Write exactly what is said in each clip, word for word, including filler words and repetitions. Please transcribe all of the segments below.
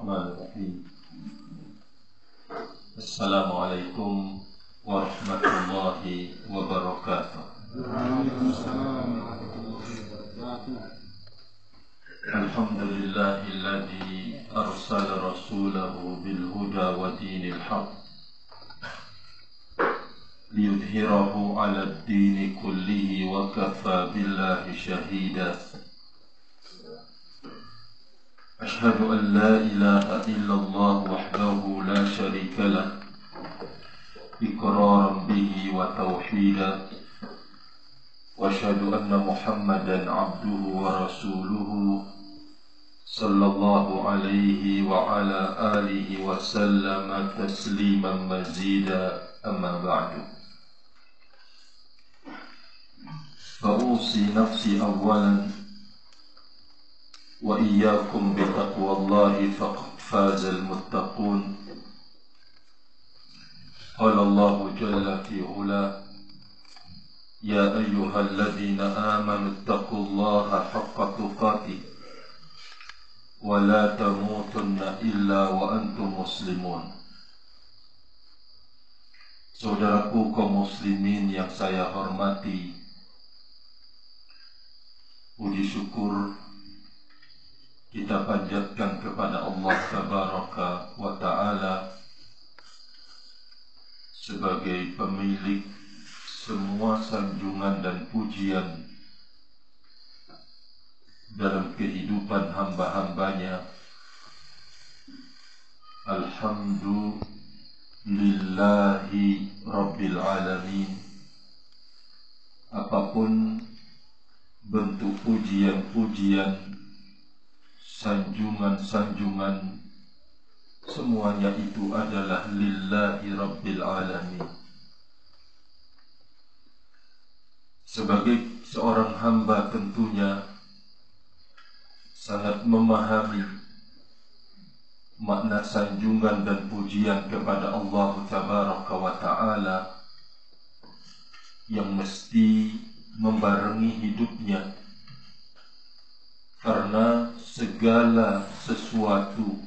Bismillahirrahmanirrahim. Assalamualaikum warahmatullahi wabarakatuh. Alhamdulillahilladzi arsala rasulahu bil huda wa dinil haq liyudhhirahu 'ala ad-dini kullihi wa kafa billahi shahida. Ashhadu an la ilaha illallah wahdahu la sharika lah iqraran bihi wa tauhida wa ashhadu anna Muhammadan 'abduhu wa rasuluhu sallallahu alaihi wa ala alihi wa sallama tasliman mazida, amma ba'du. Fa usi nafsi awwalan wa iyyakum bi taqwallahi faqad fazal muttaqun. Qala Allahu jalla fi ula, ya ayyuhalladzina amanu taqullaha haqqa tuqatih wa la tamutunna illa wa antum muslimun. Saudaraku kaum muslimin yang saya hormati, puji syukur kita panjatkan kepada Allah Tabaraka wa Ta'ala sebagai pemilik semua sanjungan dan pujian dalam kehidupan hamba-hambanya. Alhamdulillahi Rabbil Alamin. Apapun bentuk pujian-pujian, sanjungan-sanjungan, semuanya itu adalah lillahi Rabbil Alamin. Sebagai seorang hamba tentunya sangat memahami makna sanjungan dan pujian kepada Allah Tabaraka wa Ta'ala yang mesti membarengi hidupnya, karena segala sesuatu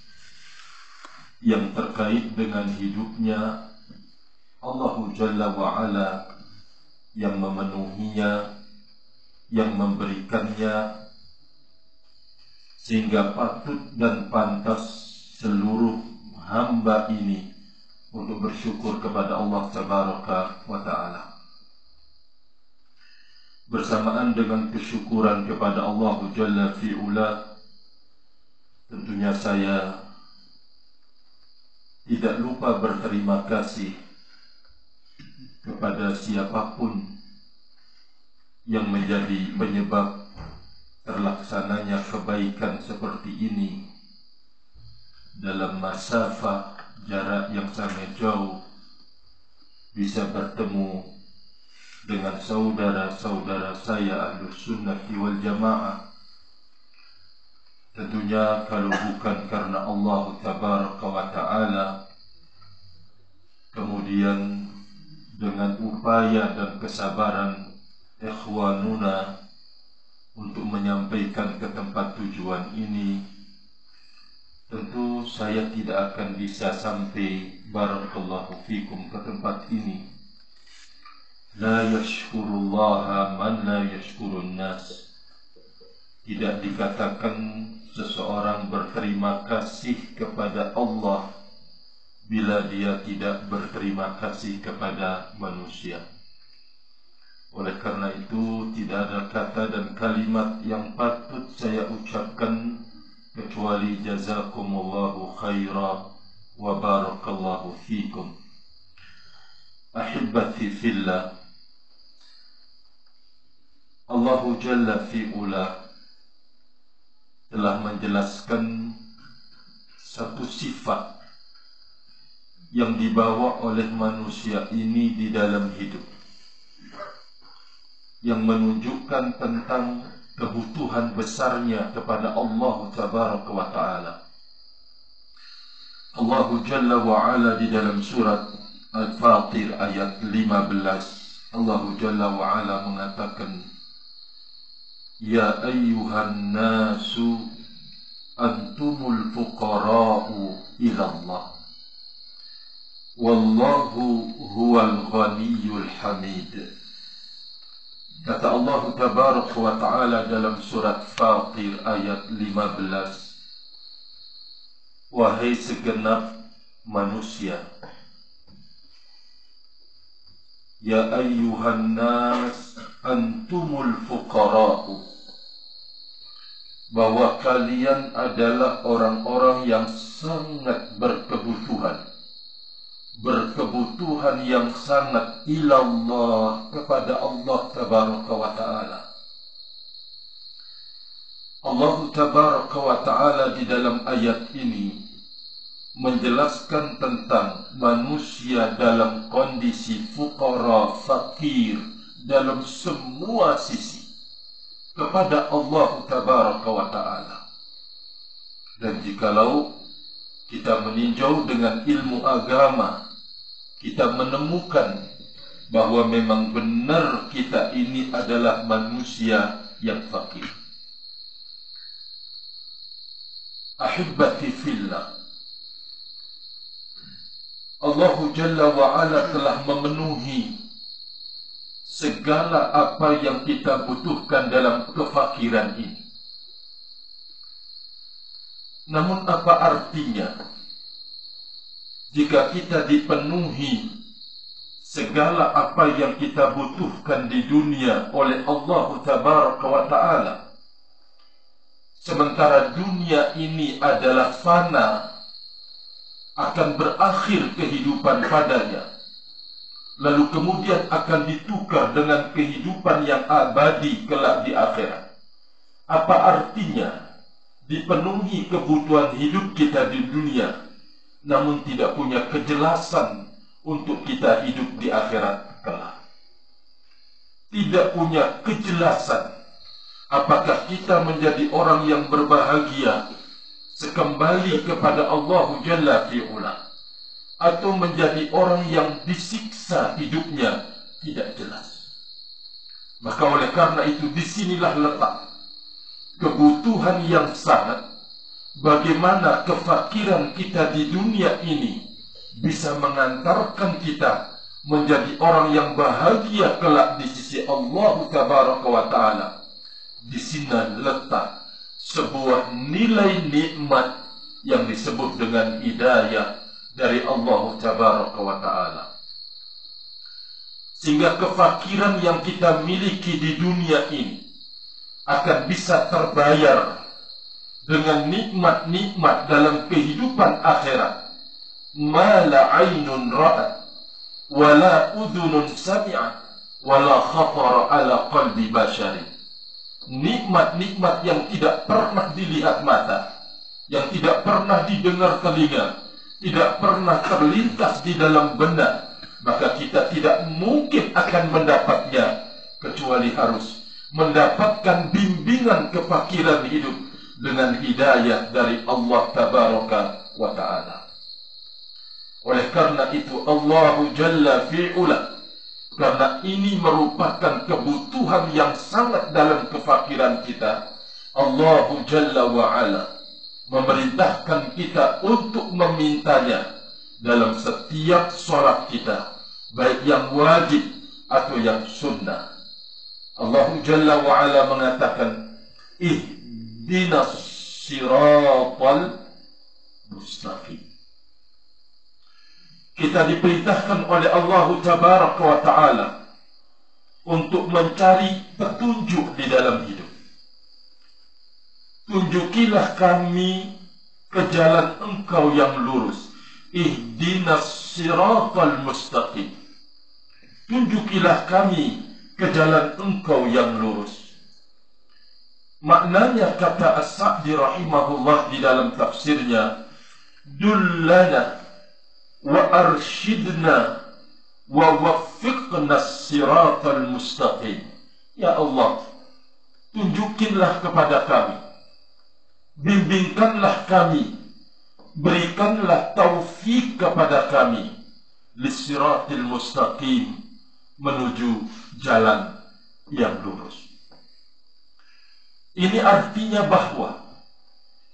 yang terkait dengan hidupnya Allah Jalla wa'ala yang memenuhinya, yang memberikannya, sehingga patut dan pantas seluruh hamba ini untuk bersyukur kepada Allah Tabaraka wa Ta'ala. Bersamaan dengan kesyukuran kepada Allah Jalla fi'ula, tentunya saya tidak lupa berterima kasih kepada siapapun yang menjadi penyebab terlaksananya kebaikan seperti ini dalam masafah jarak yang sangat jauh, bisa bertemu dengan saudara-saudara saya Ahlus Sunnati wal Jamaah. Tentunya kalau bukan karena Allah Tabaraka wa Ta'ala, kemudian dengan upaya dan kesabaran ikhwanuna untuk menyampaikan ke tempat tujuan ini, tentu saya tidak akan bisa sampai barakallahu fikum ke tempat ini. La yashkurullaha man la yashkurun nas. Tidak dikatakan seseorang berterima kasih kepada Allah bila dia tidak berterima kasih kepada manusia. Oleh karena itu, tidak ada kata dan kalimat yang patut saya ucapkan kecuali jazakumullahu khaira wa barakallahu fikum. Ahibbati fillah, Allah Jalla fi'ula telah menjelaskan satu sifat yang dibawa oleh manusia ini di dalam hidup, yang menunjukkan tentang kebutuhan besarnya kepada Allah Tabaraka wa Ta'ala. Allah Jalla wa Ala di dalam surat Al-Fatir ayat lima belas, Allah Jalla wa Ala mengatakan, ya ayyuhan nasu antumul fuqara'u ila Allah wallahu huwal ghaniyyul hamid. Kata Allah Tabaraka wa Ta'ala dalam surat Fatir ayat lima belas, wahai segenap manusia, ya ayyuhan nas antumul fuqara'u, bahwa kalian adalah orang-orang yang sangat berkebutuhan, berkebutuhan yang sangat ilallah, kepada Allah Tabaraka wa Ta'ala. Allah Tabaraka wa Ta'ala di dalam ayat ini menjelaskan tentang manusia dalam kondisi fuqara, fakir, dalam semua sisi kepada Allah Tabaraka wa Ta'ala. Dan jikalau kita meninjau dengan ilmu agama, kita menemukan bahwa memang benar kita ini adalah manusia yang fakir. Ahibbati fillah, Allah Jalla wa'ala telah memenuhi segala apa yang kita butuhkan dalam kefakiran ini. Namun apa artinya jika kita dipenuhi segala apa yang kita butuhkan di dunia oleh Allah Tabaraka wa Ta'ala, sementara dunia ini adalah fana, akan berakhir kehidupan padanya, lalu kemudian akan ditukar dengan kehidupan yang abadi kelak di akhirat? Apa artinya dipenuhi kebutuhan hidup kita di dunia, namun tidak punya kejelasan untuk kita hidup di akhirat kelak? Tidak punya kejelasan apakah kita menjadi orang yang berbahagia sekembali kepada Allah Jalla fi'ula, atau menjadi orang yang disiksa hidupnya, tidak jelas. Maka oleh karena itu disinilah letak kebutuhan yang sangat, bagaimana kefakiran kita di dunia ini bisa mengantarkan kita menjadi orang yang bahagia kelak di sisi Allah Tabaraka wa Ta'ala. Di sini letak sebuah nilai nikmat yang disebut dengan hidayah dari Allah Tabaraka wa Ta'ala. Sehingga kefakiran yang kita miliki di dunia ini akan bisa terbayar dengan nikmat-nikmat dalam kehidupan akhirat. Ma la aynun ra'at wa la udhunun sami'at wa la khatara ala qalbi basharin. Nikmat-nikmat yang tidak pernah dilihat mata, yang tidak pernah didengar telinga, tidak pernah terlintas di dalam benak, maka kita tidak mungkin akan mendapatnya, kecuali harus mendapatkan bimbingan kefakiran hidup dengan hidayah dari Allah Tabaraka wa Ta'ala. Oleh karena itu Allah Jalla fi'ula, karena ini merupakan kebutuhan yang sangat dalam kefakiran kita, Allah Jalla wa'ala memerintahkan kita untuk memintanya dalam setiap sholat kita, baik yang wajib atau yang sunnah. Allah Jalla wa'ala mengatakan, ihdinas siratal mustaqim. Kita diperintahkan oleh Allah Tabaraka wa Ta'ala untuk mencari petunjuk di dalam hidup. Tunjukilah kami ke jalan Engkau yang lurus. Ihdinas siratal mustaqim. Tunjukilah kami ke jalan Engkau yang lurus. Maknanya, kata As-Sa'di rahimahullah di dalam tafsirnya, dullana wa arshidna wa waffiqna siratal mustaqim. Ya Allah, tunjukinlah kepada kami, bimbingkanlah kami, berikanlah taufik kepada kami, lisiratil mustaqim, menuju jalan yang lurus. Ini artinya bahwa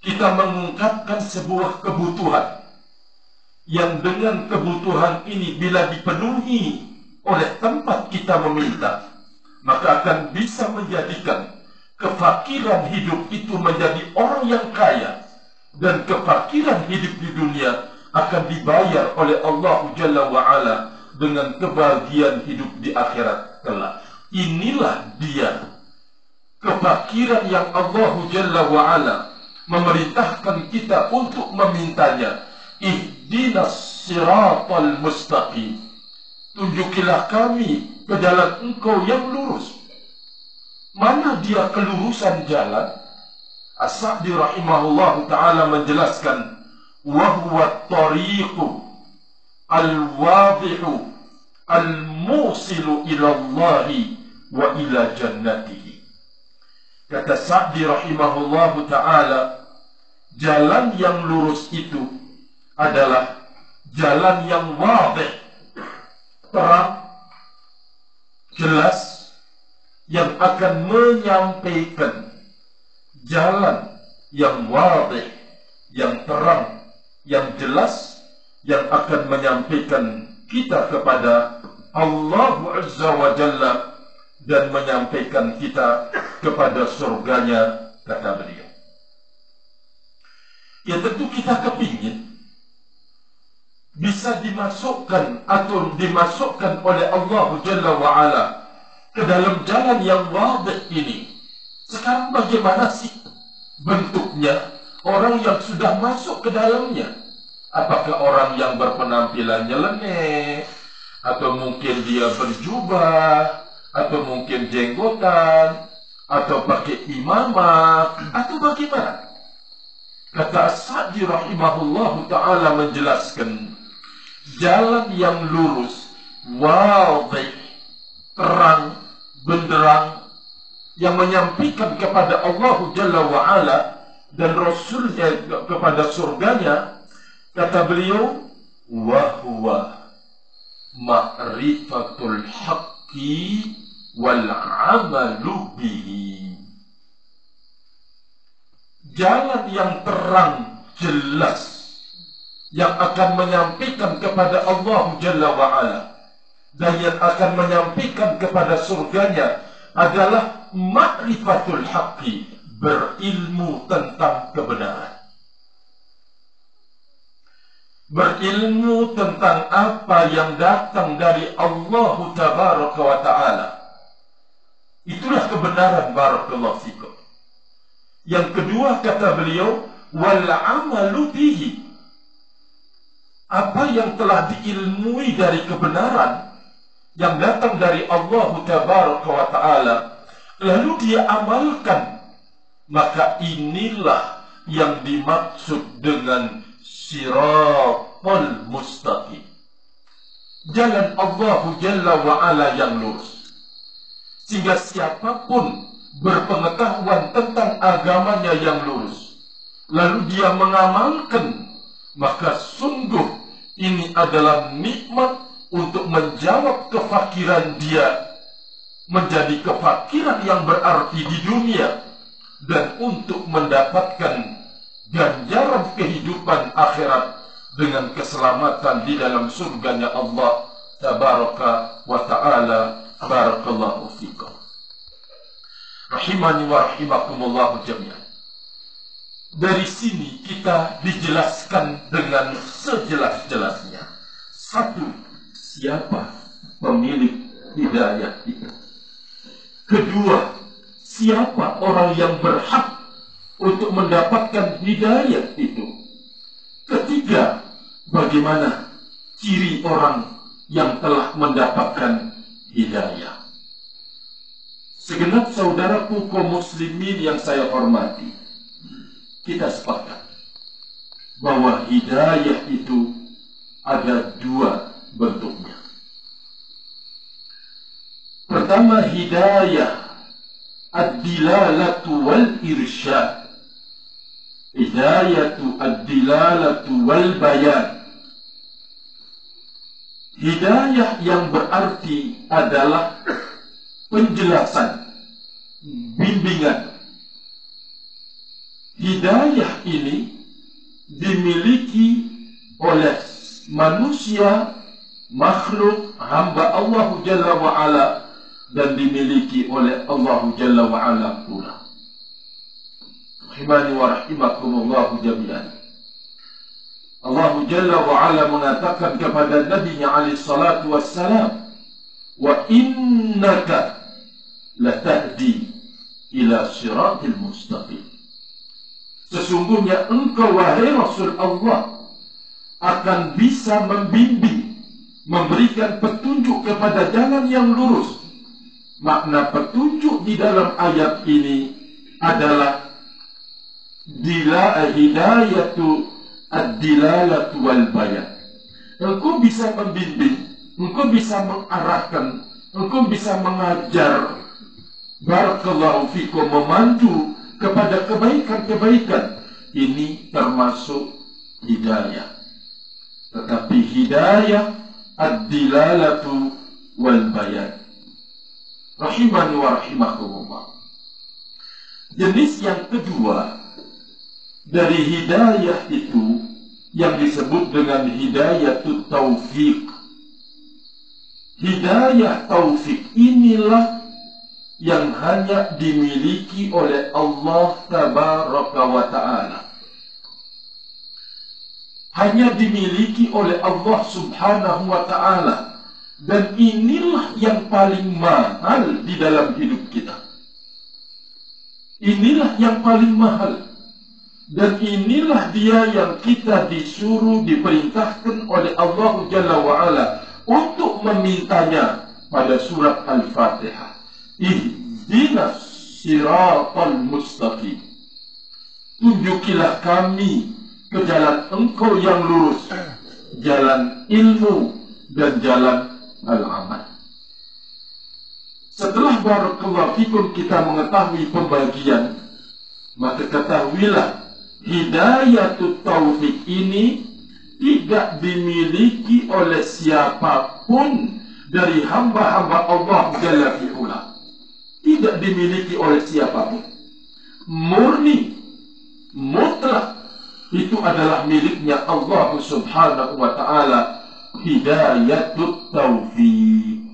kita mengungkapkan sebuah kebutuhan yang dengan kebutuhan ini bila dipenuhi oleh tempat kita meminta, maka akan bisa menjadikan kefakiran hidup itu menjadi orang yang kaya, dan kefakiran hidup di dunia akan dibayar oleh Allah Jalla wa'ala dengan kebahagiaan hidup di akhirat kelak. Inilah dia kefakiran yang Allah Jalla wa'ala memerintahkan kita untuk memintanya. Ihdinas siratal mustaqim, tunjukilah kami ke jalan engkau yang lurus. Mana dia kelurusan jalan? As-Sa'di rahimahullah ta'ala menjelaskan, wahuwa tariqu al-wadihu al-musilu ila Allahi wa ila jannatihi. Kata Sa'di rahimahullah ta'ala, jalan yang lurus itu adalah jalan yang wadih, terang, jelas, yang akan menyampaikan. Jalan yang wadih, yang terang, yang jelas, yang akan menyampaikan kita kepada Allah Azza wa Jalla dan menyampaikan kita kepada surganya, kata beliau. Ya tentu kita kepingin bisa dimasukkan atau dimasukkan oleh Allah Jalla wa'ala ke dalam jalan yang wadih ini. Sekarang bagaimana sih bentuknya orang yang sudah masuk ke dalamnya? Apakah orang yang berpenampilan nyeleneh, atau mungkin dia berjubah, atau mungkin jenggotan, atau pakai imamah, atau bagaimana? Kata As-Sa'di rahimahullah ta'ala menjelaskan, jalan yang lurus, wadih, terang, benderang, yang menyampaikan kepada Allah Jalla wa'ala dan Rasulnya kepada surganya, kata beliau, wahuwa ma'rifatul haqqi wal amalu bihi. Jalan yang terang, jelas, yang akan menyampaikan kepada Allah Jalla wa'ala dan yang akan menyampaikan kepada surganya adalah ma'rifatul haqqi, berilmu tentang kebenaran, berilmu tentang apa yang datang dari Allah Tabaraka wa ta'ala. Itulah kebenaran, barakallahu fikum. Yang kedua kata beliau, wal amalu bihi, apa yang telah diilmui dari kebenaran yang datang dari Allah Tabaraka wa ta'ala, lalu dia amalkan, maka inilah yang dimaksud dengan siratal mustaqim, jalan Allah Jalla wa'ala yang lurus. Sehingga siapapun berpengetahuan tentang agamanya yang lurus, lalu dia mengamalkan, maka sungguh ini adalah nikmat untuk menjawab kefakiran dia, menjadi kefakiran yang berarti di dunia, dan untuk mendapatkan ganjaran kehidupan akhirat dengan keselamatan di dalam surganya Allah Tabaraka wa ta'ala. Barakallahu fikum. Rahimani wa rahimakumullah jami'an. Dari sini kita dijelaskan dengan sejelas-jelasnya. Satu, siapa pemilik hidayah itu. Kedua, siapa orang yang berhak untuk mendapatkan hidayah itu. Ketiga, bagaimana ciri orang yang telah mendapatkan hidayah. Segenap saudaraku kaum muslimin yang saya hormati, kita sepakat bahwa hidayah itu ada dua bentuknya. Pertama, hidayah ad-dilalatu wal irsyad. Hidayatu ad-dilalatu wal bayan. Hidayah yang berarti adalah penjelasan, bimbingan, hidayah ini dimiliki oleh manusia, makhluk, hamba Allah Jalla wa'ala, dan dimiliki oleh Allah Jalla wa'ala pula. Rahimani wa rahimakumullahu jami'an. Allah Jalla wa'ala mengatakan kepada Nabi-Nya alaihi salatu wassalam, wa innaka latahdi ila siratil mustaqim. Sesungguhnya engkau wahai Rasul Allah akan bisa membimbing, memberikan petunjuk kepada jalan yang lurus. Makna petunjuk di dalam ayat ini adalah dila hidayatu ad-dilalatu wal bayan. Engkau bisa membimbing, engkau bisa mengarahkan, engkau bisa mengajar, barakallahu fikum, memandu kepada kebaikan-kebaikan. Ini termasuk hidayah. Tetapi hidayah ad-dilalatu wal bayan, rahimani wa rahimakumullah. Jenis yang kedua dari hidayah itu yang disebut dengan hidayatut taufik. Hidayah taufik inilah yang hanya dimiliki oleh Allah Tabaraka wa Ta'ala. Hanya dimiliki oleh Allah Subhanahu wa Ta'ala. Dan inilah yang paling mahal di dalam hidup kita. Inilah yang paling mahal. Dan inilah dia yang kita disuruh, diperintahkan oleh Allah Jalla wa'ala untuk memintanya pada surat Al-Fatihah. Ihdinas siratal mustaqim. Tunjukilah kami ke jalan engkau yang lurus, jalan ilmu dan jalan al-amal. Setelah barakallahu fikum kita mengetahui pembagian, maka ketahuilah hidayatut taufik ini tidak dimiliki oleh siapapun dari hamba-hamba Allah Jalla fi'ula. Tidak dimiliki oleh siapapun. Murni, mutlak, itu adalah miliknya Allah Subhanahu wa Ta'ala. Hidayatut taufik.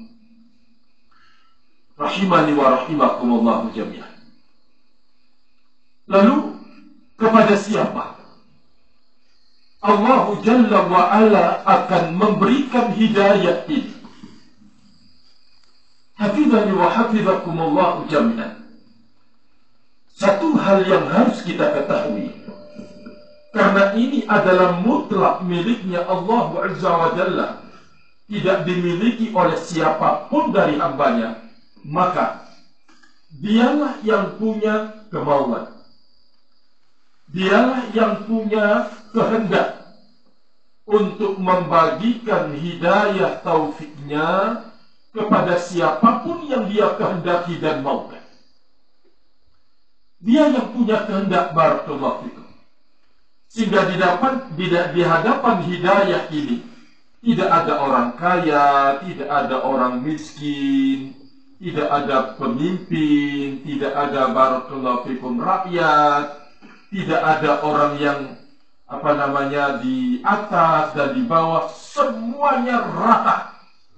Rahimani wa rahimakumullahu jami'an. Lalu kepada siapa Allah Jalla wa'ala akan memberikan hidayah ini? Hafidhani wa hafidhakumullahu jami'an. Satu hal yang harus kita ketahui, karena ini adalah mutlak miliknya Allah Azza wa Jalla, tidak dimiliki oleh siapapun dari hambanya, maka dialah yang punya kemauan, dialah yang punya kehendak untuk membagikan hidayah taufiknya kepada siapapun yang dia kehendaki dan maukan. Dia yang punya kehendak, barakallahu fikum. Sehingga di, dapat, di, di hadapan hidayah ini tidak ada orang kaya, tidak ada orang miskin, tidak ada pemimpin, tidak ada barakallahu fikum rakyat, tidak ada orang yang apa namanya di atas dan di bawah, semuanya rata.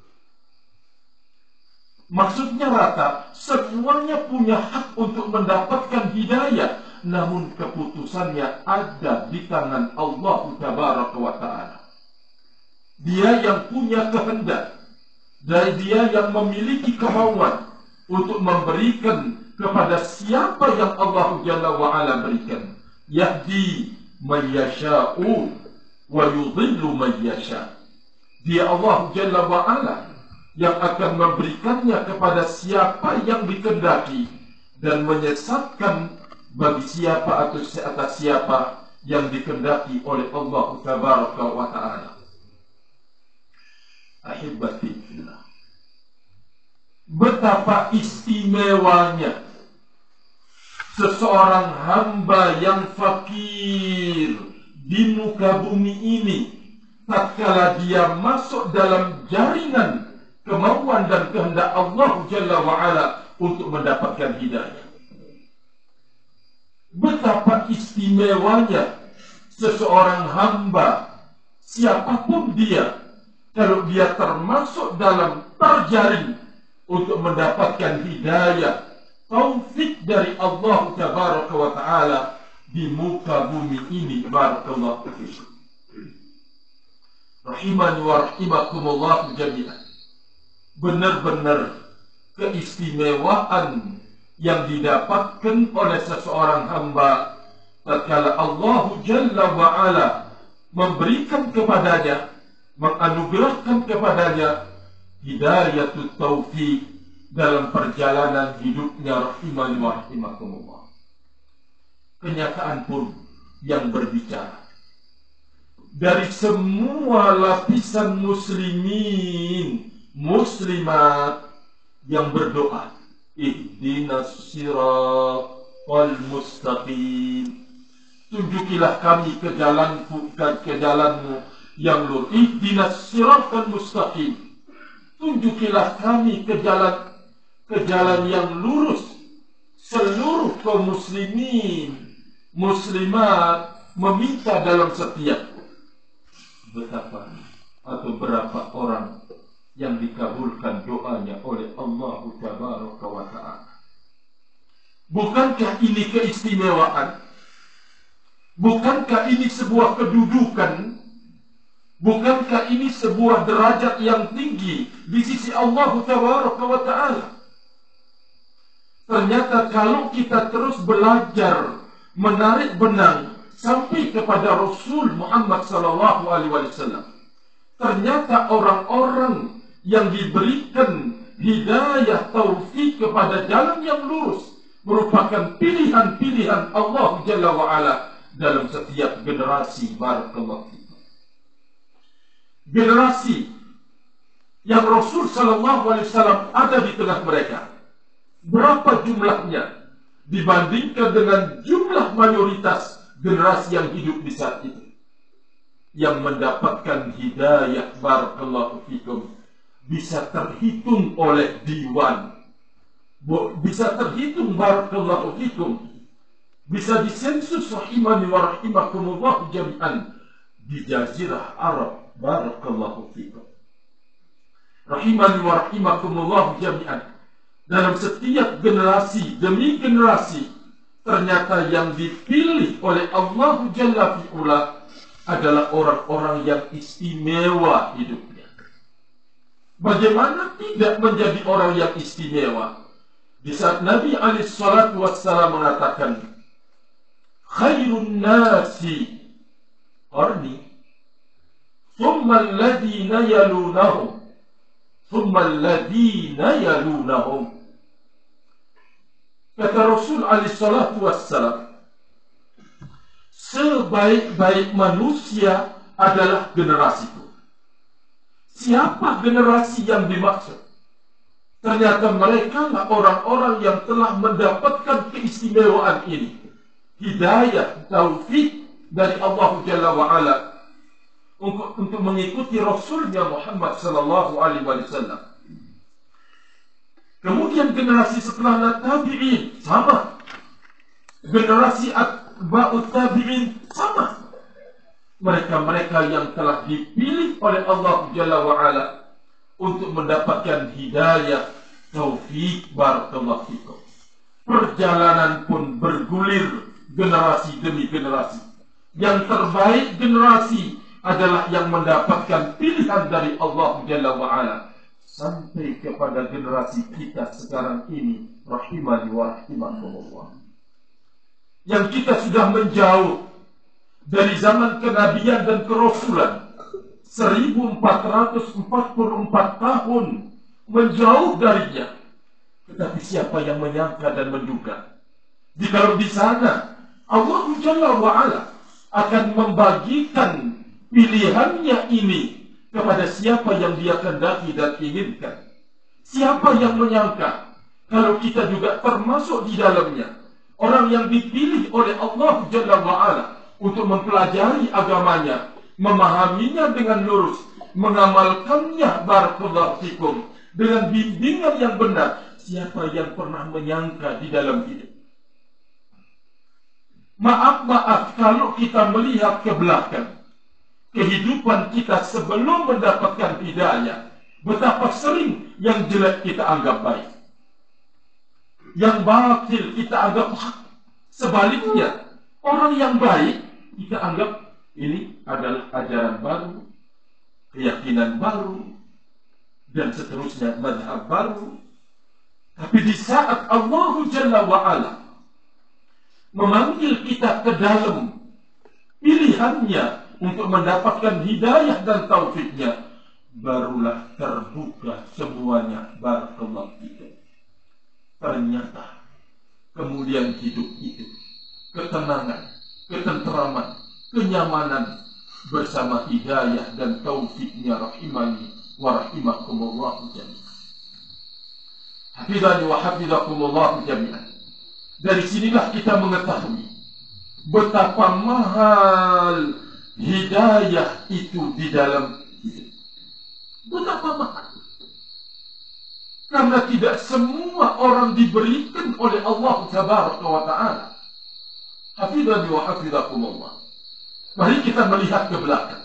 Maksudnya rata, semuanya punya hak untuk mendapatkan hidayah, namun keputusannya ada di tangan Allah Tabaraka wa Ta'ala. Dia yang punya kehendak, dan dia yang memiliki kemauan untuk memberikan kepada siapa yang Allah Jalla wa'ala berikan. Yahdi man yasha'u wa yudhillu man yasha'. Dia Allah Jalla wa'ala yang akan memberikannya kepada siapa yang dikehendaki dan menyesatkan bagi siapa atau atas siapa yang dikehendaki oleh Allah Tabaraka wa Ta'ala. Ahibati fillah, betapa istimewanya seseorang hamba yang fakir di muka bumi ini tatkala dia masuk dalam jaringan kemauan dan kehendak Allah Jalla wa'ala untuk mendapatkan hidayah. betapa istimewanya seseorang hamba, siapapun dia, kalau dia termasuk dalam terjaring untuk mendapatkan hidayah, taufik dari Allah Tabaraka wa Ta'ala di muka bumi ini. Barakallahu fiikum. Rahimani wa rahimakumullah jami'an. Benar-benar keistimewaan yang didapatkan oleh seseorang hamba tatkala Allah Jalla wa Ala memberikan kepadanya, menganugerahkan kepadanya hidayatut taufik dalam perjalanan hidupnya. Rahimani wa rahimakumullah. Kenyataan pun yang berbicara. Dari semua lapisan muslimin, muslimat yang berdoa, ihdinas siratal mustaqim, tunjukilah kami ke jalanku, ke jalanmu yang lurus. Ihdinas siratal mustaqim, tunjukilah kami ke jalan ke jalan yang lurus. Seluruh kaum muslimin, muslimat meminta dalam setiap. Betapa atau berapa orang yang dikabulkan doanya oleh Allah Tabaraka wa Ta'ala. Bukankah ini keistimewaan? Bukankah ini sebuah kedudukan? Bukankah ini sebuah derajat yang tinggi di sisi Allah Tabaraka wa Ta'ala? Ternyata kalau kita terus belajar menarik benang sampai kepada Rasul Muhammad sallallahu alaihi wasallam, ternyata orang-orang yang diberikan hidayah taufik kepada jalan yang lurus merupakan pilihan-pilihan Allah Jalla wa Ala dalam setiap generasi. Barakallahu fikum. Generasi yang Rasul sallallahu alaihi wasallam ada di tengah mereka, berapa jumlahnya dibandingkan dengan jumlah mayoritas generasi yang hidup di saat itu yang mendapatkan hidayah? Barakallahu fikum. Bisa terhitung oleh diwan, bisa terhitung. Barakallahu fikum. Bisa disensus. Rahimani wa rahimakumullah jami'an di jazirah Arab. Barakallahu fikum. Rahimani wa rahimakumullah jami'an. Dalam setiap generasi demi generasi, ternyata yang dipilih oleh Allah Jalla fi'ula adalah orang-orang yang istimewa hidupnya. Bagaimana tidak menjadi orang yang istimewa? Di saat Nabi alaihi salatu wassalam mengatakan, khairun nasi qarni, thumma alladhina yalunahum, thumma alladhina yalunahum. Kata Rasul alaihi salatu wassalam, sebaik-baik manusia adalah generasiku. Siapa generasi yang dimaksud? Ternyata mereka lah orang-orang yang telah mendapatkan keistimewaan ini, hidayah, taufik dari Allah Jalla wa Ala untuk, untuk mengikuti Rasulnya Muhammad sallallahu alaihi wasallam. Kemudian generasi setelah tabi'in sama, generasi atba'ut tabi'in sama. Mereka-mereka yang telah dipilih oleh Allah Jalla wa Ala untuk mendapatkan hidayah, taufik. Barakallahu fikum. Perjalanan pun bergulir generasi demi generasi. Yang terbaik generasi adalah yang mendapatkan pilihan dari Allah Jalla wa Ala sampai kepada generasi kita sekarang ini. Rahimani wa rahimakumullah. Yang kita sudah menjauh dari zaman kenabian dan kerasulan, seribu empat ratus empat puluh empat tahun menjauh darinya. Tetapi siapa yang menyangka dan menduga, jika di sana Allah Jalla wa Ala akan membagikan pilihannya ini kepada siapa yang dia kehendaki dan inginkan. Siapa yang menyangka kalau kita juga termasuk di dalamnya, orang yang dipilih oleh Allah Jalla wa Ala untuk mempelajari agamanya, memahaminya dengan lurus, mengamalkannya. Barakallahu fikum, dengan bimbingan yang benar. Siapa yang pernah menyangka di dalam hidup? Maaf-maaf kalau kita melihat ke belakang kehidupan kita sebelum mendapatkan hidayah, betapa sering yang jelek kita anggap baik, yang batil kita anggap hak. Sebaliknya, orang yang baik kita anggap ini adalah ajaran baru, keyakinan baru, dan seterusnya, mazhab baru. Tapi di saat Allah Jalla wa'ala memanggil kita ke dalam pilihannya untuk mendapatkan hidayah dan taufiknya, barulah terbuka semuanya. Barakallahu fikum. Ternyata kemudian hidup itu ketenangan, ketenteraman, kenyamanan bersama hidayah dan taufiknya, rahimani wa rahimakumullah jami'an. Hafizani wa hafizakumullah jami'an. Dari sinilah kita mengetahui betapa mahal hidayah itu di dalam hidup. Betapa mahal. Karena tidak semua orang diberikan oleh Allah Tabaraka wa Ta'ala. Hafizani wa hafizakumullah. Mari kita melihat ke belakang.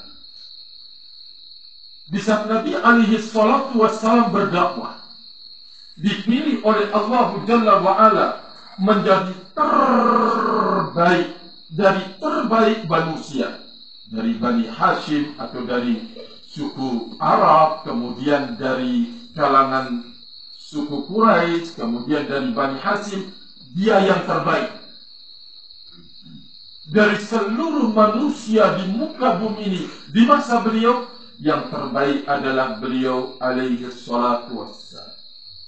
Di saat Nabi alaihi salatu wassalam berdakwah, dipilih oleh Allah Jalla wa'ala menjadi terbaik dari terbaik manusia, dari Bani Hashim atau dari suku Arab, kemudian dari kalangan suku Quraisy, kemudian dari Bani Hashim. Dia yang terbaik dari seluruh manusia di muka bumi ini. Di masa beliau, yang terbaik adalah beliau alaihi salatu wassalam.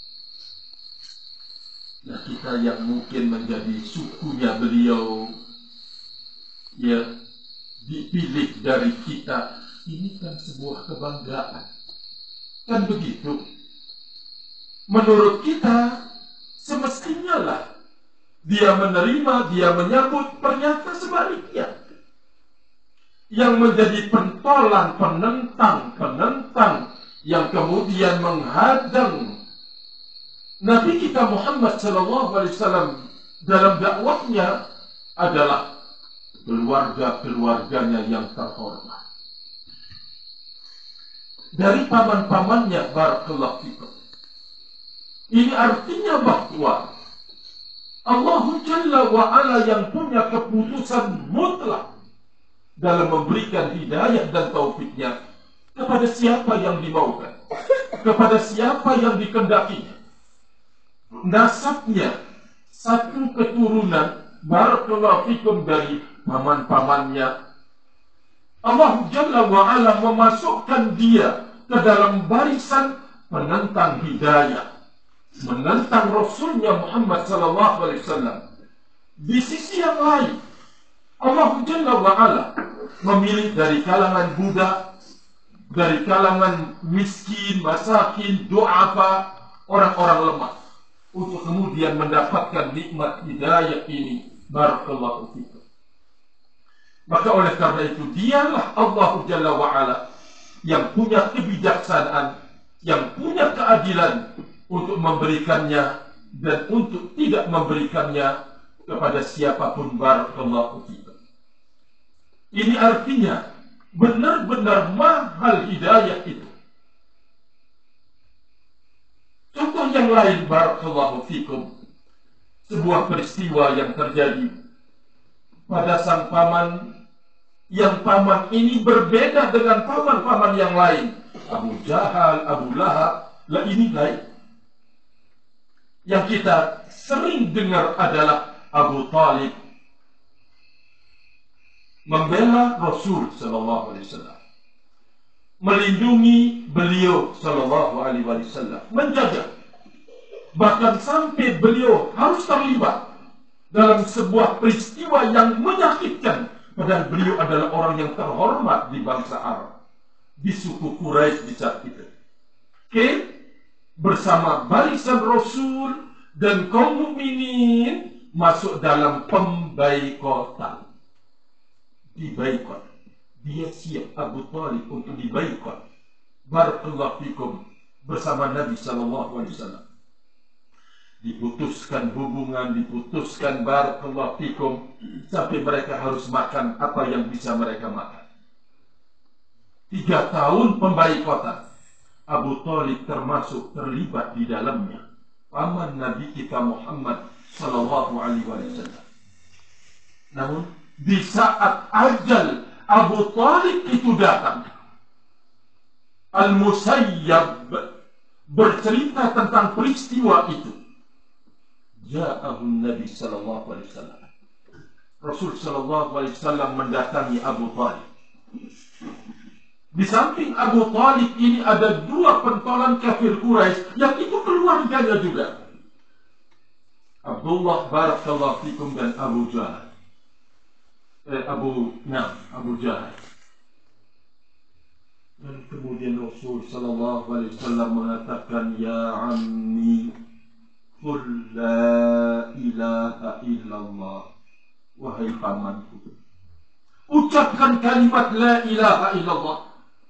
Nah, kita yang mungkin menjadi sukunya beliau, ya, dipilih dari kita, ini kan sebuah kebanggaan. Kan begitu? Menurut kita, semestinya lah dia menerima, dia menyambut. Ternyata sebaliknya, yang menjadi pentolan, penentang, penentang, yang kemudian menghadang Nabi kita Muhammad sallallahu alaihi wasallam dalam dakwahnya adalah keluarga-keluarganya yang terhormat. Dari paman-pamannya, barakallahu fikum. Ini artinya bahwa Allah Jalla wa'ala yang punya keputusan mutlak dalam memberikan hidayah dan taufiknya kepada siapa yang dimaukan, kepada siapa yang dikendakinya. Nasabnya satu keturunan, barakallahu fikum, dari paman-pamannya. Allah Jalla wa'ala memasukkan dia ke dalam barisan penentang hidayah, menentang Rasulnya Muhammad sallallahu alaihi wasallam. Di sisi yang lain, Allah Jalla wa'ala memilih dari kalangan budak, dari kalangan miskin, masakin, du'afa, orang-orang lemah, untuk kemudian mendapatkan nikmat hidayah ini. Barakallahu fikum. Maka oleh karena itu, dialah Allah Jalla wa'ala yang punya kebijaksanaan, yang punya keadilan untuk memberikannya dan untuk tidak memberikannya kepada siapapun. Barakallahu fikum. Ini artinya benar-benar mahal hidayah itu. Contoh yang lain, barakallahu fikum, sebuah peristiwa yang terjadi pada sang paman, yang paman ini berbeda dengan paman-paman yang lain. Abu Jahal, Abu Lahab, lah ini lain. Yang kita sering dengar adalah Abu Talib membela Rasul sallallahu alaihi wasallam, melindungi beliau sallallahu alaihi wasallam, menjaga, bahkan sampai beliau harus terlibat dalam sebuah peristiwa yang menyakitkan, padahal beliau adalah orang yang terhormat di bangsa Arab, di suku Quraisy di saat itu. Oke, bersama barisan Rasul dan kaum mukminin masuk dalam pembaikotan, dibaikot. Dia siap, Abu Talib, untuk dibaikot, barakallahu fikum, bersama Nabi sallallahu alaihi wasallam. diputuskan hubungan, diputuskan barakallahu fikum, sampai mereka harus makan apa yang bisa mereka makan. Tiga tahun pembaikotan, Abu Thalib termasuk terlibat di dalamnya, paman Nabi kita Muhammad sallallahu alaihi wasallam. Namun di saat ajal Abu Thalib itu datang, Al-Musayyab bercerita tentang peristiwa itu. Ja'ahun Nabi sallallahu alaihi wasallam. Rasul sallallahu alaihi wasallam mendatangi Abu Thalib. Di samping Abu Thalib ini ada dua pentolan kafir Quraisy yang itu keluarganya juga. Abdullah barakallahu fikum dan Abu Jahal. Eh, Abu Nah, Abu Jahal. Dan kemudian Rasul sallallahu alaihi wasallam mengatakan, ya ammi, qul la ilaha illallah. Wahai pamanku, ucapkan kalimat la ilaha illallah.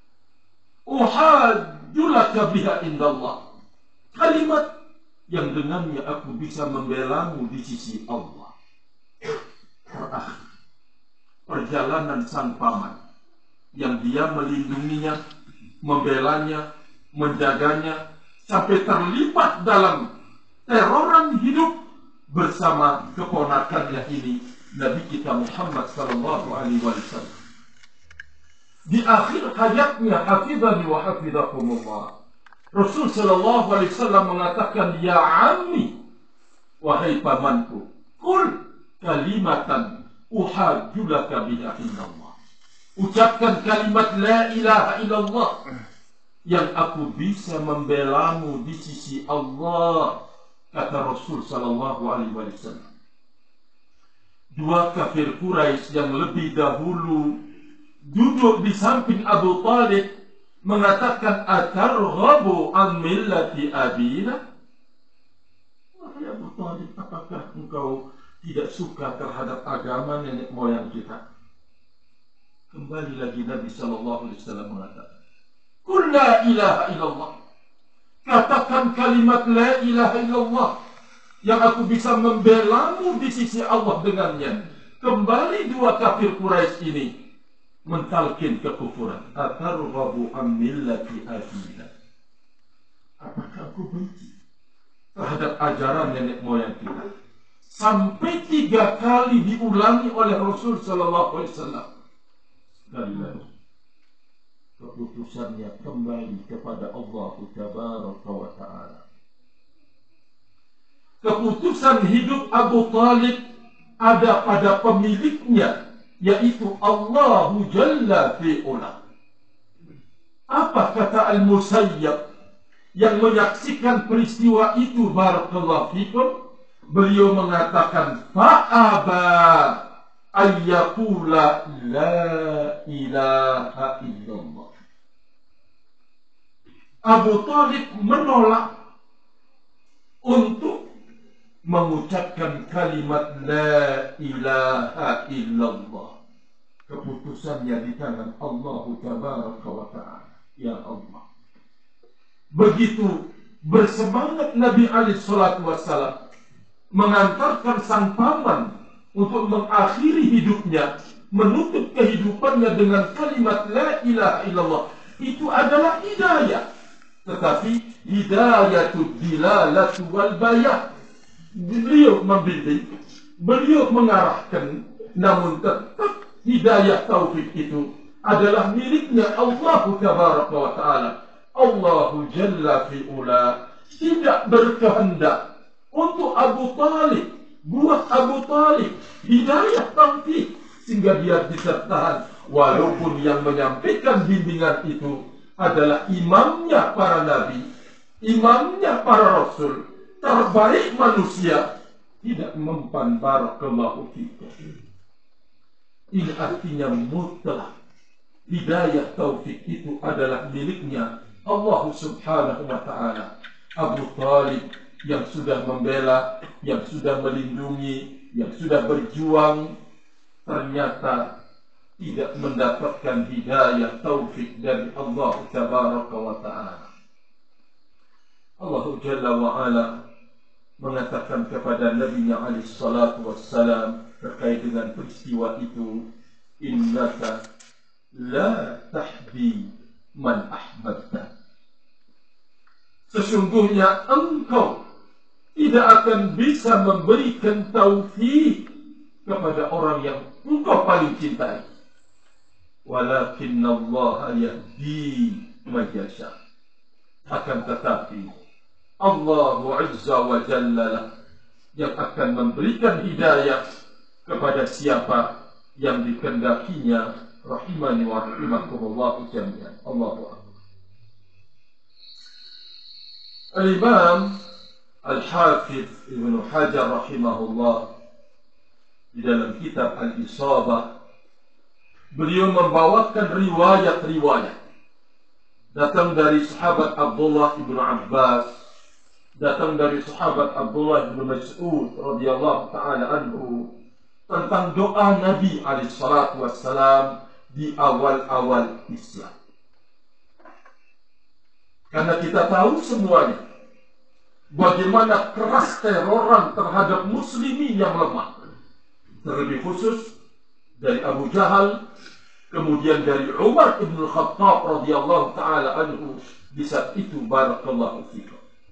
Uhajjulaka biha indallah. Kalimat yang dengannya aku bisa membelamu di sisi Allah. Terakhir, perjalanan sang paman yang dia melindunginya, membelanya, menjaganya, sampai terlibat dalam teroran hidup bersama keponakannya ini, Nabi kita Muhammad sallallahu alaihi wasallam. Di akhir hayatnya, hafizani wa hafizakumullah, Rasul sallallahu alaihi wasallam mengatakan, ya ammi, wahai pamanku, qul kalimatan uhajjulaka biha indallah. Ucapkan kalimat la ilaha illallah yang aku bisa membelamu di sisi Allah, kata Rasul sallallahu alaihi wasallam. Dua kafir Quraisy yang lebih dahulu duduk di samping Abu Thalib mengatakan, atarghabu an millati abina? Wahai Abu Thalib, apakah engkau tidak suka terhadap agama nenek moyang kita? Kembali lagi Nabi sallallahu alaihi wasallam mengatakan, qul la ilaha illallah. Katakan kalimat la ilaha illallah yang aku bisa membelamu di sisi Allah dengannya. Kembali dua kafir Quraisy ini mentalkin kekufuran. Atarghabu an millati abina? Apakah aku benci terhadap ajaran nenek moyang kita? Sampai tiga kali diulangi oleh Rasul sallallahu alaihi wasallam. Sekali lagi keputusannya kembali kepada Allah tabaraka wa ta'ala. Keputusan hidup Abu Thalib ada pada pemiliknya, yaitu Allahu Jalla fi'ula. Apa kata Al-Musayyab yang menyaksikan peristiwa itu, barakallahu fikum? Beliau mengatakan, fa'aba ayyakula la ilaha illallah. Abu Thalib menolak untuk mengucapkan kalimat la ilaha illallah. Keputusannya di tangan Allah tabaraka wa ta'ala. Ya Allah. Begitu bersemangat Nabi alaihi salatu wassalam mengantarkan sang paman untuk mengakhiri hidupnya, menutup kehidupannya dengan kalimat la ilaha illallah. Itu adalah hidayah, tetapi hidayatul dilalatu wal bayan. Beliau membimbing, beliau mengarahkan, namun tetap hidayah taufik itu adalah miliknya Allah tabaraka wa ta'ala. Allahu Jalla fi'ula tidak berkehendak untuk Abu Thalib, buat Abu Thalib hidayah taufik sehingga dia bisa tahan, walaupun yang menyampaikan bimbingan itu adalah imamnya para nabi, imamnya para rasul, terbaik manusia, tidak mempan. Barakallahu fikum. Ini artinya mutlak hidayah taufik itu adalah miliknya Allah subhanahu wa ta'ala. Abu Thalib yang sudah membela, yang sudah melindungi, yang sudah berjuang, ternyata tidak mendapatkan hidayah taufik dari Allah tabaraka wa ta'ala. Allah Jalla wa ala mengatakan kepada Nabi alaihi salatu wassalam terkait dengan peristiwa itu, innaka la tahdi man ahbabta. Sesungguhnya engkau tidak akan bisa memberikan taufik kepada orang yang engkau paling cintai. Walakinna Allah yahdi man yasha. Akan tetapi Allah Azza wa Jalla yang akan memberikan hidayah kepada siapa yang dikehendakinya, rahimani wa rahimakumullah jami'an. Allahu akbar. Al-Imam Al-Hafidh Ibnu Hajar rahimahullah di dalam kitab Al-Isabah, beliau membawakan riwayat-riwayat datang dari sahabat Abdullah ibnu Abbas, datang dari sahabat Abdullah ibnu Mas'ud radhiyallahu taala anhu tentang doa Nabi alaihi salatu wassalam di awal-awal Islam. Karena kita tahu semuanya bagaimana keras teroran terhadap muslimin yang lemah. Terlebih khusus dari Abu Jahal, kemudian dari Umar ibn Khattab radhiyallahu taala anhu di saat itu. Barakallahu fikum.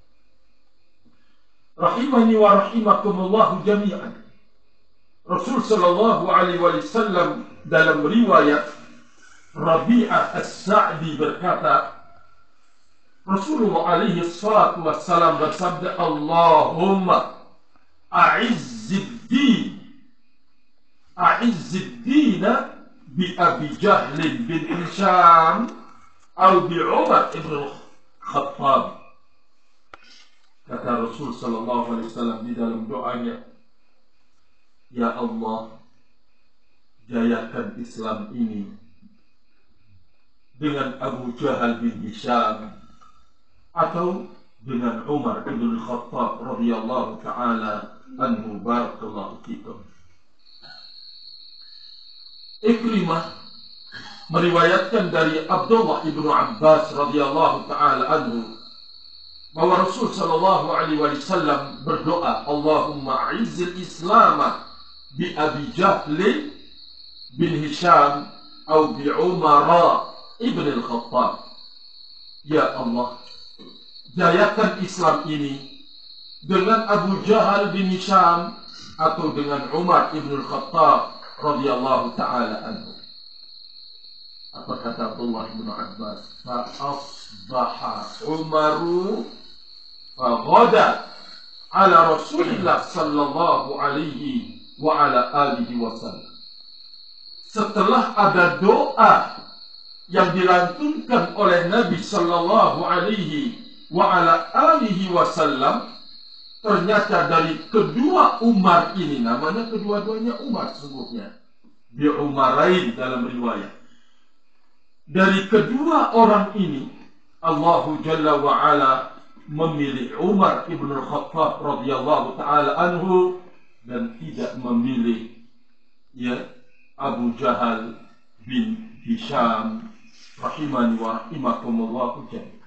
Rahimani wa rahimakumullah jami'an. Rasul sallallahu alaihi wasallam dalam riwayat Rabi'ah As-Sa'di berkata, Rasulullah alaihi salatu wassalam bersabda, Allahumma a'izzid din a'izzid dina bi Abi Jahl bin Hisham atau bi Umar ibn Khattab. Kata Rasul sallallahu alaihi wasallam di dalam doanya, ya Allah, jayakan Islam ini dengan Abu Jahal bin Hisham atau dengan Umar ibn Khattab radhiyallahu taala anhu. Barakallahu fikum. Ikrimah meriwayatkan dari Abdullah ibnu Abbas radhiyallahu taala anhu bahwa Rasul sallallahu alaihi wasallam berdoa, Allahumma a'izzil Islam bi Abi Jahl bin Hisham atau bi Umar ibn al-Khattab. Ya Allah, jayakan Islam ini dengan Abu Jahal bin Hisham atau dengan Umar ibn al-Khattab radhiyallahu taala anhu. Apa kata Abdullah bin Abbas? Fa asbaha Umaru fa ghada ala Rasulillah sallallahu alaihi wa ala alihi wasallam. Setelah ada doa yang dilantunkan oleh Nabi sallallahu alaihi wa ala alihi wasallam, ternyata dari kedua Umar ini, namanya kedua-duanya Umar sesungguhnya, bi Umarain dalam riwayat. Dari kedua orang ini Allahu Jalla wa Ala memilih Umar ibn Khattab radhiyallahu taala anhu dan tidak memilih ya Abu Jahal bin Hisham rahimani wa rahimakumullah jami'an.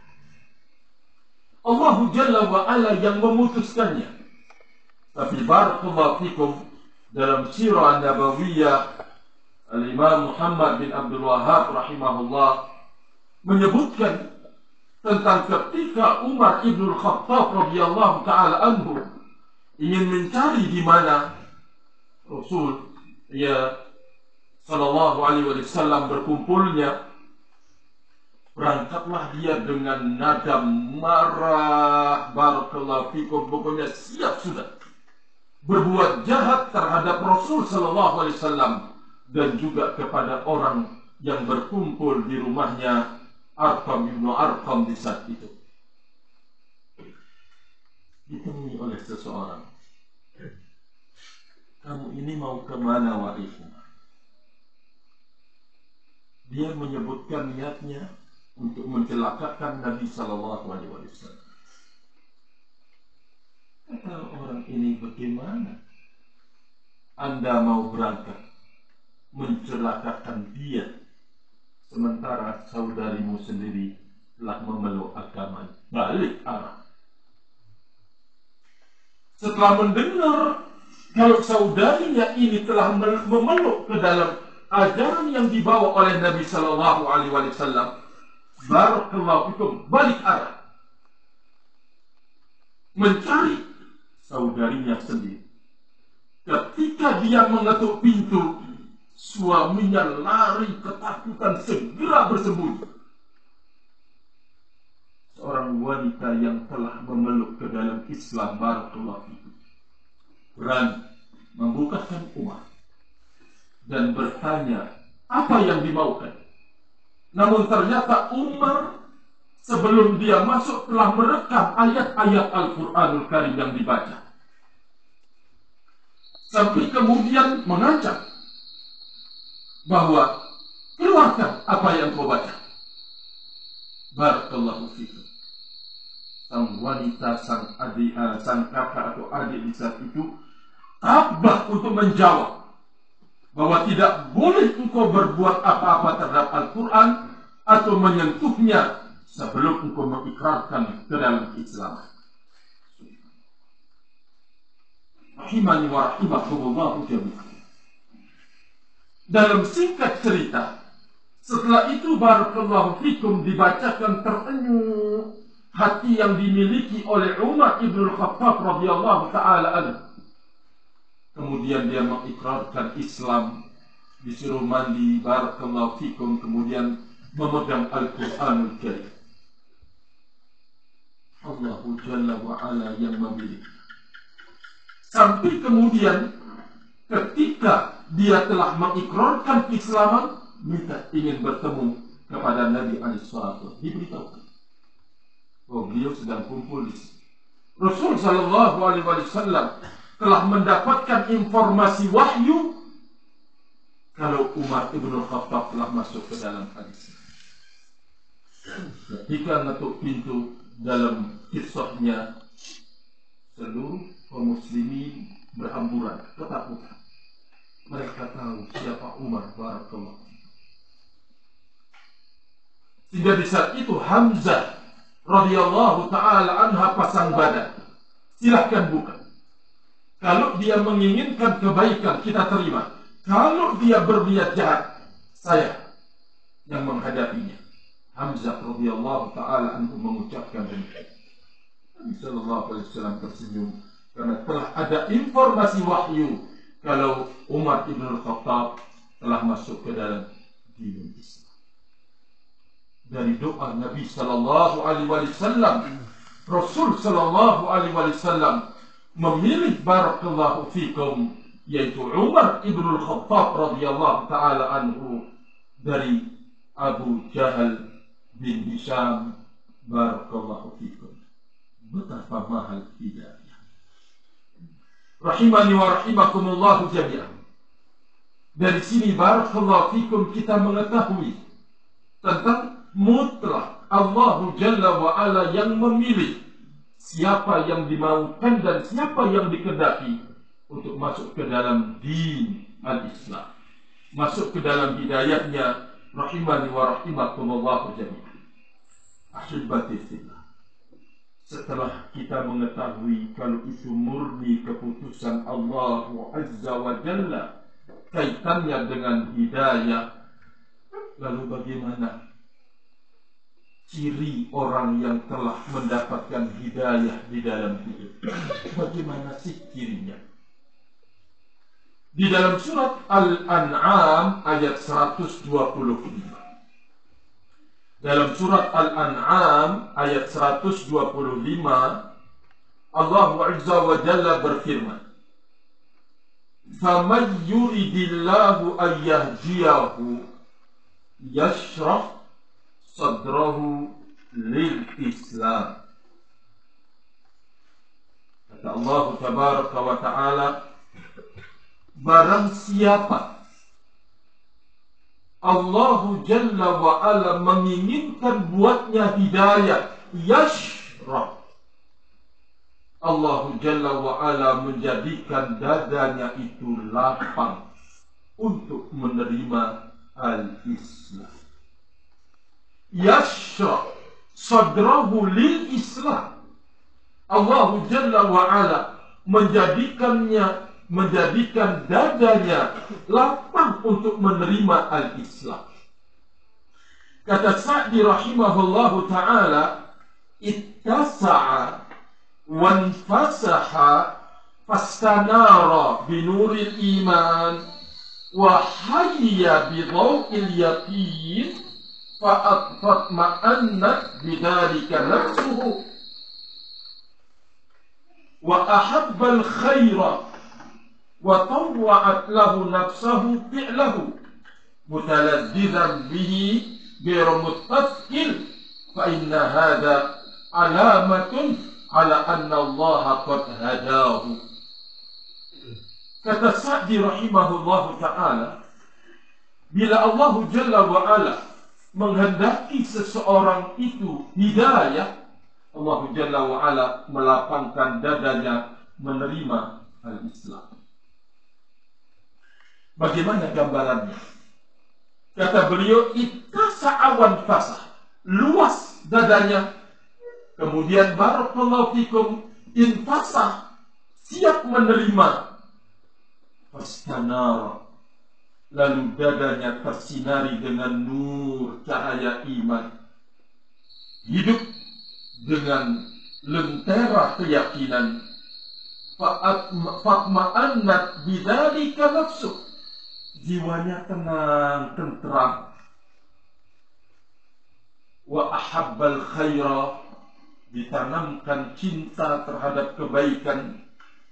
Allahu Jalla wa Ala yang memutuskannya. Tapi barakallahu fikum, dalam sirah Nabawiyah Al-Imam Muhammad bin Abdul Wahhab rahimahullah menyebutkan tentang ketika Umar ibn Khattab radhiyallahu taala anhu ingin mencari di mana Rasul ya sallallahu alaihi wasallam berkumpulnya, berangkatlah dia dengan nada marah, barakallahu fikum, pokoknya siap sudah berbuat jahat terhadap Rasul sallallahu alaihi wasallam dan juga kepada orang yang berkumpul di rumahnya, Arqam ibn Arqam di saat itu. Ditemui oleh seseorang, kamu ini mau kemana wahai Umar? Dia menyebutkan niatnya untuk mencelakakan Nabi sallallahu alaihi wasallam. Kata orang ini, bagaimana Anda mau berangkat mencelakakan dia sementara saudarimu sendiri telah memeluk agama? Balik arah. setelah mendengar kalau saudarinya ini telah memeluk ke dalam ajaran yang dibawa oleh Nabi Sallallahu Alaihi Wasallam, barakallahu fikum, balik arah mencari saudarinya sendiri. Ketika dia mengetuk pintu, suaminya lari ketakutan, segera bersembunyi. Seorang wanita yang telah memeluk ke dalam Islam, barakallahu fikum, berani membukakan Umar dan bertanya apa yang dimaukan. Namun ternyata Umar sebelum dia masuk telah merekam ayat-ayat Al-Quranul Karim yang dibaca, sampai kemudian mengancam bahwa keluarkan apa yang kau baca. Barakallahu fikum. Sang wanita, sang adik, uh, sang kakak atau adik di saat itu tabah untuk menjawab bahwa tidak boleh engkau berbuat apa-apa terhadap Al-Quran atau menyentuhnya sebelum engkau mengikrarkan ke dalam Islam. Rahimani wa rahimakumullah jami'an. Dalam singkat cerita, setelah itu barakallahu fikum dibacakan terenyuh hati yang dimiliki oleh Umar ibn Khattab radhiyallahu ta'ala anhu. Kemudian dia mengikrarkan Islam, disuruh mandi, barakallahu fikum, kemudian memegang Al-Quranul Karim. Allah Jalla wa'ala yang memilih. Sampai kemudian ketika dia telah mengikrarkan keislaman, minta ingin bertemu kepada Nabi alaihi salatu, diberitahukan bahwa beliau sedang kumpul di sini. Rasul sallallahu alaihi wasallam telah mendapatkan informasi wahyu kalau Umar ibn Khattab telah masuk ke dalam hadis. Ketika ngetuk pintu dalam kisahnya, seluruh kaum muslimin berhamburan ketakutan. Mereka tahu siapa Umar, barakallahu. Sehingga di saat itu Hamzah radhiyallahu ta'ala anha pasang badan. Silahkan buka. Kalau dia menginginkan kebaikan, kita terima. Kalau dia berniat jahat, saya yang menghadapinya. Hamzah radhiyallahu ta'ala anhu mengucapkan demikian. Nabi sallallahu alaihi wasallam tersenyum karena telah ada informasi wahyu kalau Umar ibn Khattab telah masuk ke dalam dinul Islam. Dari doa Nabi sallallahu alaihi wasallam, Rasul sallallahu alaihi wasallam memilih barakallahu fikum yaitu Umar ibn Khattab radhiyallahu taala anhu dari Abu Jahal bin Hisham, barakallahu fikum. Betapa mahal hidayah. Rahimani wa rahimakumullah jami'an. Dari sini barakallahu fikum kita mengetahui tentang mutlak Allah Jalla wa Ala yang memilih siapa yang dimaukan dan siapa yang dikehendaki untuk masuk ke dalam din al-Islam, masuk ke dalam hidayahnya. Rahimani wa rahimakumullah jami'an. Ahibati fillah, setelah kita mengetahui kalau itu murni keputusan Allah Azza wa Jalla kaitannya dengan hidayah, lalu bagaimana ciri orang yang telah mendapatkan hidayah di dalam hidup? Bagaimana sih cirinya? Di dalam surat Al-An'am ayat seratus dua puluh lima. Dalam surat Al-An'am ayat seratus dua puluh lima, Allah Azza wa Jalla berfirman, "Faman yuridillahu an yahdiyahu yashrah sadrahu lil Islam." Kata Allah Tabaraka wa Ta'ala, barang siapa Allah Jalla wa Ala menginginkan buatnya hidayah, yashrah, Allah Jalla wa Ala menjadikan dadanya itu lapang untuk menerima al-Islam. Yashrah sadrahu lil Islam. Allah Jalla wa Ala menjadikannya menjadikan dadanya lapang untuk menerima al-Islam. Kata Sa'di rahimahullahu ta'ala, ittasa'a wanfasaha fastanara binuril iman wa hayya bidawil yaqin fa'atma'annat bidhalika nafsuhu wa ahabbal khaira wa tawwa'at lahu nafsahu fi'lahu mutalazzizan bihi ghairu mustaqil fa inna hadha alamatun ala anna Allah qad hadahu. Kata Sa'di rahimahullahu ta'ala, bila Allah Jalla wa Ala menghendaki seseorang itu hidayah, Allah Jalla wa Ala melapangkan dadanya menerima al-Islam. Bagaimana gambarannya? Kata beliau, ittasa'awan fasah, luas dadanya. Kemudian barakallahu fikum, infasah, siap menerima. Fastanara, lalu dadanya tersinari dengan nur cahaya iman. Hidup dengan lentera keyakinan. Fatma'annat bidzalika nafsuh, jiwanya tenang, tentram. Wa ahabbal khaira, ditanamkan cinta terhadap kebaikan.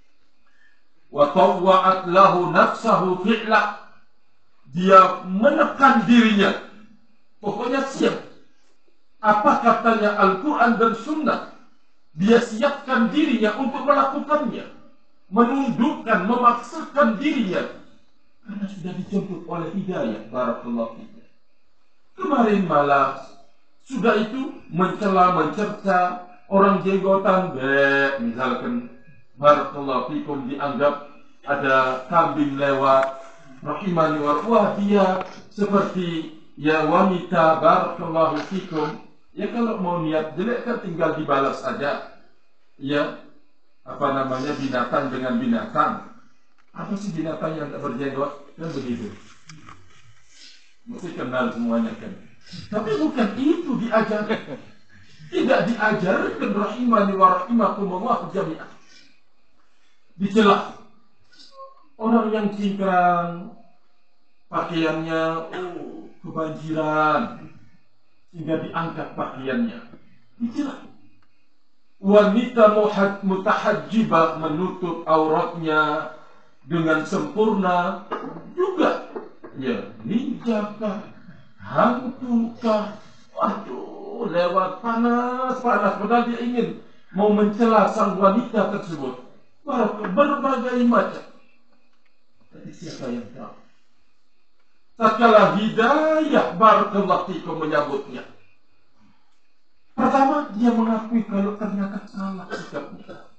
Wa tawwa'at lahu nafsahu fi'la, dia menekan dirinya, pokoknya siap. Apa katanya Al-Quran dan Sunnah, dia siapkan dirinya untuk melakukannya, menundukkan, memaksakan dirinya, karena sudah dijemput oleh hidayah. Barakallahu fikum. Kemarin malam sudah itu mencela, mencerca orang jenggotan, be, misalkan, barakallahu fikum, dianggap ada kambing lewat, rahimani wa, wah dia seperti ya wanita, barakallahu fikum. Ya kalau mau niat jelek kan tinggal dibalas saja. Ya, apa namanya, binatang dengan binatang. Apa sih binatang yang tak berjenggot? Kan begitu. Mesti kenal semuanya kan. Tapi bukan itu diajarkan. Tidak diajarkan, rahimani wa rahimakumullah jami'an. Dicela orang yang cingkrang, pakaiannya oh kebanjiran sehingga diangkat pakaiannya, dicela. Wanita mutahajjibah, menutup auratnya dengan sempurna juga, ya ninjakah, hantukah, waduh, lewat panas panas, padahal dia ingin mau mencela sang wanita tersebut. Berbagai macam. Tapi siapa yang tahu? Tatkala hidayah barakallahu fikum menyambutnya, pertama dia mengakui kalau ternyata salah sikapnya.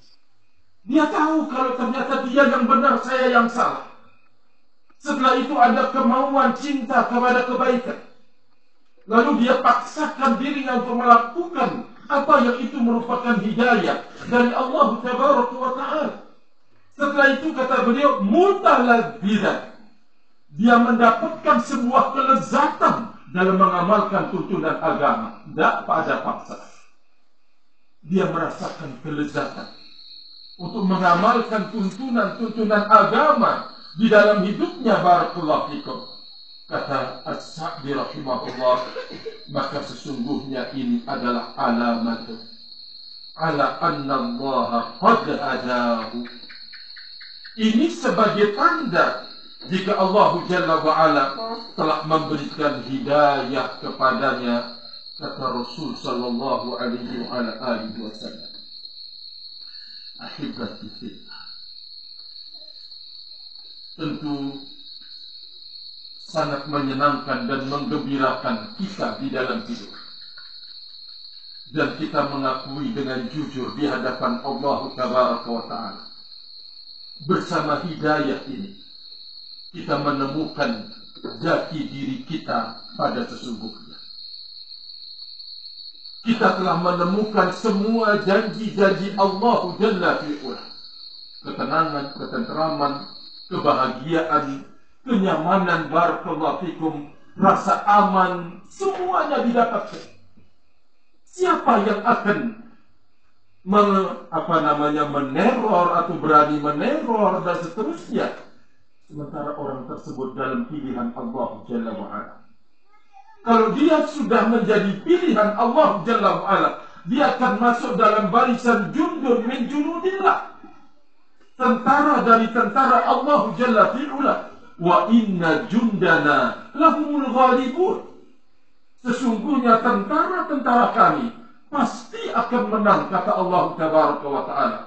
Dia tahu kalau ternyata dia yang benar, saya yang salah. Setelah itu ada kemauan cinta kepada kebaikan. Lalu dia paksakan dirinya untuk melakukan apa yang itu merupakan hidayah dari Allah Tabaraka wa Ta'ala. Setelah itu kata beliau, mutalazzizan, dia mendapatkan sebuah kelezatan dalam mengamalkan tuntunan agama, tidak pada paksa. Dia merasakan kelezatan untuk mengamalkan tuntunan-tuntunan agama di dalam hidupnya. Barakallahu fikum. Kata As-Sa'di rahimahullah, maka sesungguhnya ini adalah alamat ala anna Allah qad hadahu. Ini sebagai tanda jika Allah Jalla wa Ala telah memberikan hidayah kepadanya, kata Rasul sallallahu alaihi wa ala alihi wasallam. Ahibati fillah, tentu sangat menyenangkan dan menggembirakan kita di dalam hidup, dan kita mengakui dengan jujur di hadapan Allah Tabaraka wa Ta'ala, bersama hidayah ini kita menemukan jati diri kita pada sesungguhnya. Kita telah menemukan semua janji-janji Allah Jalla fi'ula. ketenangan, ketenteraman, kebahagiaan, kenyamanan, barakallahu fikum, rasa aman, semuanya didapatkan. Siapa yang akan men, apa namanya meneror atau berani meneror dan seterusnya, sementara orang tersebut dalam pilihan Allah Jalla wa'ala. Kalau dia sudah menjadi pilihan Allah Jalla wa'ala, dia akan masuk dalam barisan jundun min junudillah, tentara dari tentara Allah Jalla fi'ula. Wa inna jundana lahumul ghalibun. Sesungguhnya tentara-tentara kami pasti akan menang, kata Allah Tabaraka wa Ta'ala.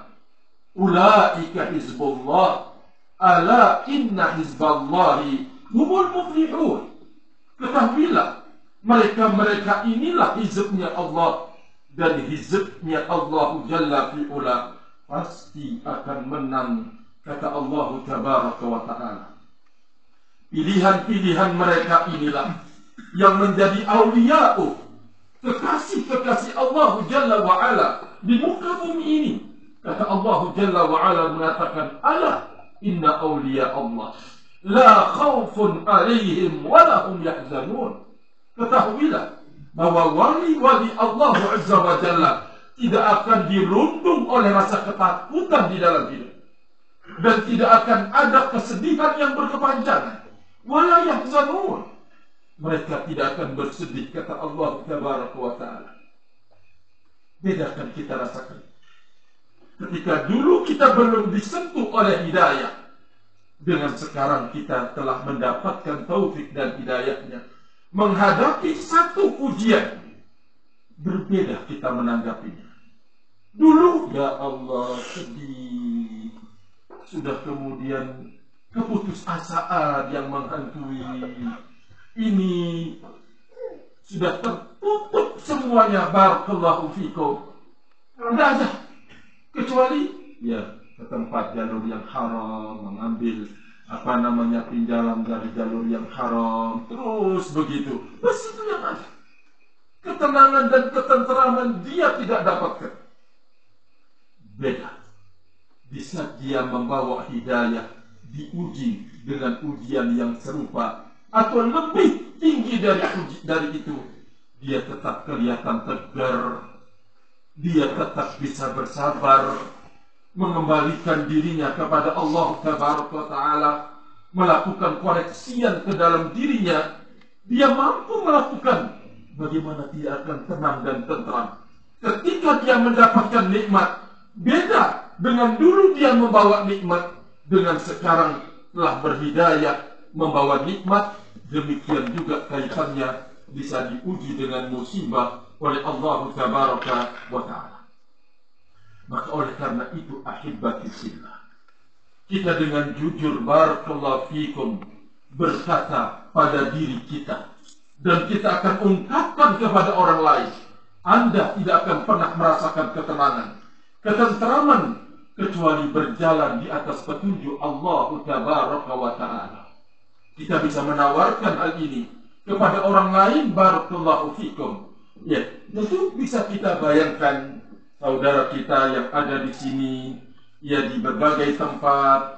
Ulaika hizbullah, ala inna hizballahi humul muflihun. Ketahuilah, mereka-mereka inilah hizbnya Allah, dan hizbnya Allah Jalla fi'ula pasti akan menang, kata Allah Tabaraka wa Ta'ala. Pilihan-pilihan mereka inilah yang menjadi awliya'u, kekasih-kekasih Allah Jalla wa'ala di muka bumi ini. Kata Allah Jalla wa'ala mengatakan, ala inna awliya Allah la khawfun alaihim walahum yahzanun. Ketahuilah bahwa wali-wali Allah Azza wa Jalla tidak akan dirundung oleh rasa ketakutan di dalam hidup, dan tidak akan ada kesedihan yang berkepanjangan. Wala yahzanun, mereka tidak akan bersedih, kata Allah Tabaraka wa Ta'ala. Bedakan kita rasakan ketika dulu kita belum disentuh oleh hidayah, dengan sekarang kita telah mendapatkan taufik dan hidayahnya. Menghadapi satu ujian, berbeda kita menanggapinya. Dulu, ya Allah, sedih. Sudah kemudian keputusasaan yang menghantui. Ini sudah tertutup semuanya, barakallahu fikum. Tidak ada kecuali ya ke tempat jalur yang haram, mengambil apa namanya pinjaman dari jalur yang haram, terus begitu. Bas itu yang ada. Ketenangan dan ketenteraman dia tidak dapatkan. Beda di saat dia membawa hidayah, diuji dengan ujian yang serupa atau lebih tinggi dari uji, dari itu, dia tetap kelihatan tegar, dia tetap bisa bersabar, mengembalikan dirinya kepada Allah Tabaraka wa Ta'ala, melakukan koreksian ke dalam dirinya. Dia mampu melakukan, bagaimana dia akan tenang dan tentram ketika dia mendapatkan nikmat. Beda dengan dulu dia membawa nikmat, dengan sekarang telah berhidayah membawa nikmat. Demikian juga kaitannya bisa diuji dengan musibah oleh Allah Tabaraka wa Ta'ala. Maka oleh karena itu, ahibati fillah, kita dengan jujur barakallahu fikum berkata pada diri kita, dan kita akan ungkapkan kepada orang lain, Anda tidak akan pernah merasakan ketenangan, ketenteraman, kecuali berjalan di atas petunjuk Allah Tabaraka wa Ta'ala. Kita bisa menawarkan hal ini kepada orang lain, barakallahu fikum. Ya, tentu bisa kita bayangkan saudara kita yang ada di sini, ya di berbagai tempat,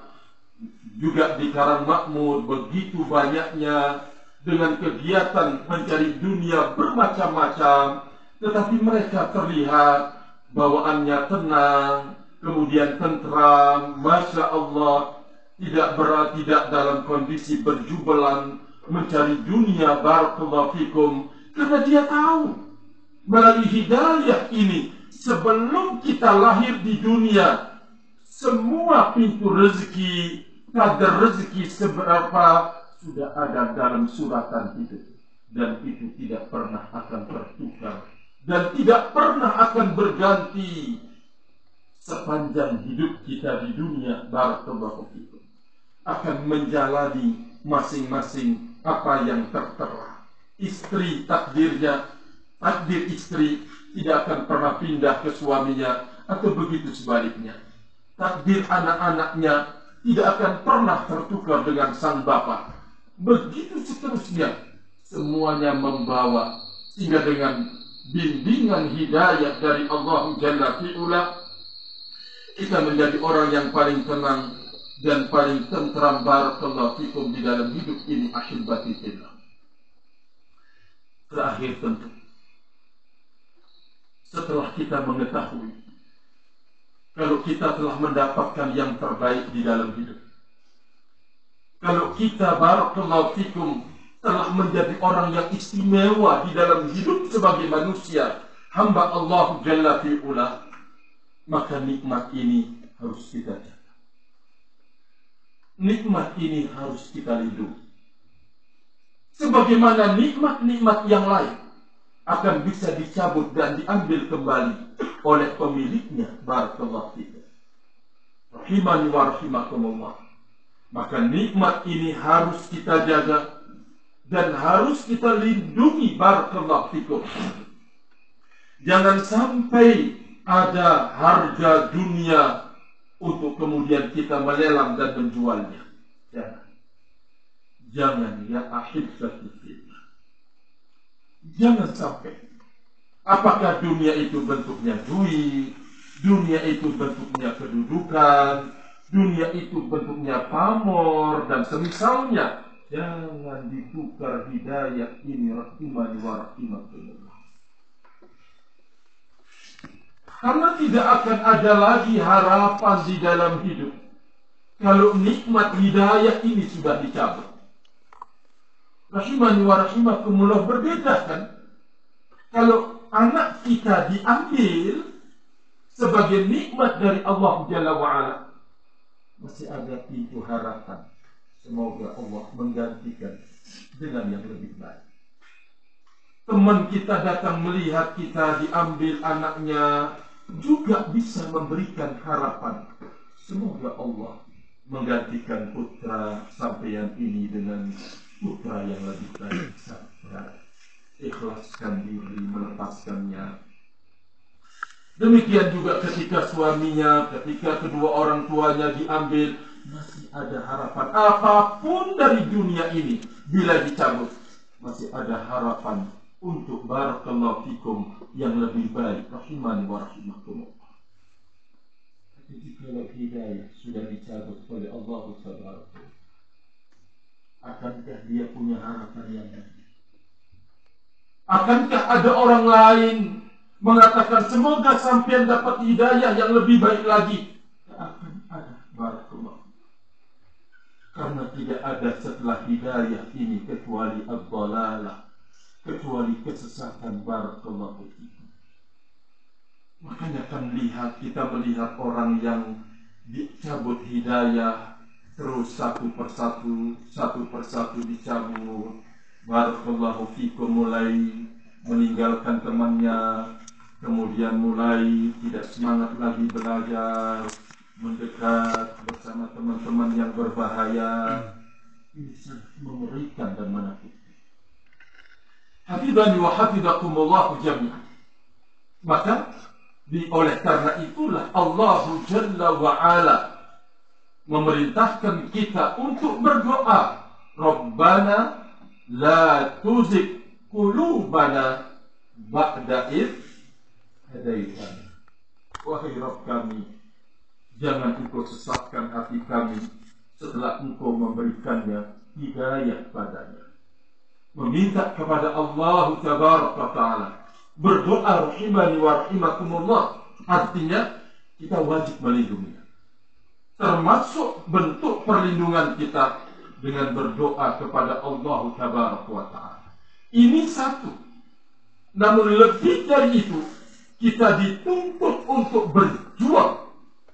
juga di Karangmakmur, begitu banyaknya dengan kegiatan mencari dunia bermacam-macam, tetapi mereka terlihat bawaannya tenang, kemudian tentram, masya Allah, tidak berat, tidak dalam kondisi berjubelan mencari dunia, barakallahu fikum, karena dia tahu melalui hidayah ini, sebelum kita lahir di dunia, semua pintu rezeki, kadar rezeki seberapa sudah ada dalam suratan itu, dan itu tidak pernah akan tertukar dan tidak pernah akan berganti sepanjang hidup kita di dunia, barakallahu fikum. Akan menjalani masing-masing apa yang tertera. Istri takdirnya, takdir istri tidak akan pernah pindah ke suaminya, atau begitu sebaliknya. Takdir anak-anaknya tidak akan pernah tertukar dengan sang bapak. Begitu seterusnya, semuanya membawa, sehingga dengan bimbingan hidayah dari Allah Jalla fi'ula, kita menjadi orang yang paling tenang dan paling tentram barakallahu fikum di dalam hidup ini ahibati fillah. Terakhir tentu, setelah kita mengetahui kalau kita telah mendapatkan yang terbaik di dalam hidup, kalau kita barakallahu fikum telah menjadi orang yang istimewa di dalam hidup sebagai manusia, hamba Allah Jalla fi'ula, maka nikmat ini harus kita jaga. Nikmat ini harus kita lindungi. Sebagaimana nikmat-nikmat yang lain akan bisa dicabut dan diambil kembali oleh pemiliknya. Barakallahu fikum. Rahimani wa rahimakumullah. Maka nikmat ini harus kita jaga dan harus kita lindungi. Barakallahu fikum. Jangan sampai ada harga dunia untuk kemudian kita melelang dan menjualnya. Jangan. Jangan ya ahibbati fillah. Jangan sampai. Apakah dunia itu bentuknya duit, dunia itu bentuknya kedudukan, dunia itu bentuknya pamor dan semisalnya. Jangan ditukar hidayah ini rahimani wa rahimakumullah. Karena tidak akan ada lagi harapan di dalam hidup kalau nikmat hidayah ini sudah dicabut. Rahimani wa rahimakumullah, berbeda kan? Kalau anak kita diambil sebagai nikmat dari Allah Jalla wa'ala, masih ada pintu harapan. Semoga Allah menggantikan dengan yang lebih baik. Teman kita datang melihat kita diambil anaknya, juga bisa memberikan harapan. Semoga Allah menggantikan putra sampeyan ini dengan putra yang lebih baik. Sabar, ikhlaskan diri, melepaskannya. Demikian juga ketika suaminya, ketika kedua orang tuanya diambil, masih ada harapan. Apapun dari dunia ini, bila dicabut, masih ada harapan untuk barakallahu fikum yang lebih baik. Rahimani wa rahimakumullah. Jadi kalau hidayah sudah dicabut oleh Allah Subhanahu, akankah dia punya harapan yang lain? Akankah ada orang lain mengatakan semoga sampean dapat hidayah yang lebih baik lagi? Tak akan ada. Barakallah. Karena tidak ada setelah hidayah ini kecuali ad-dhalalah, kecuali kesesatan. Barakallahu fikum. Makanya akan lihat, kita melihat orang yang dicabut hidayah, terus satu persatu, satu persatu dicabut. Barakallahu fikum, mulai meninggalkan temannya, kemudian mulai tidak semangat lagi belajar, mendekat bersama teman-teman yang berbahaya. Ini sangat mengerikan dan menakutkan. Hafidhani wa hafidhakumullah jami'an. Maka di, oleh karena itulah Allah Jalla wa'ala memerintahkan kita untuk berdoa, Rabbana la tuzigh qulubana ba'da idh hadaitana. Wahai Rabb kami, jangan Engkau sesatkan hati kami setelah Engkau memberikannya hidayah padanya. Meminta kepada Allah Tabaraka Ta'ala, berdoa rahimani wa rahimakumullah, artinya kita wajib melindunginya. Termasuk bentuk perlindungan kita dengan berdoa kepada Allah Tabaraka wa Ta'ala. Ini satu. Namun lebih dari itu, kita dituntut untuk berjuang.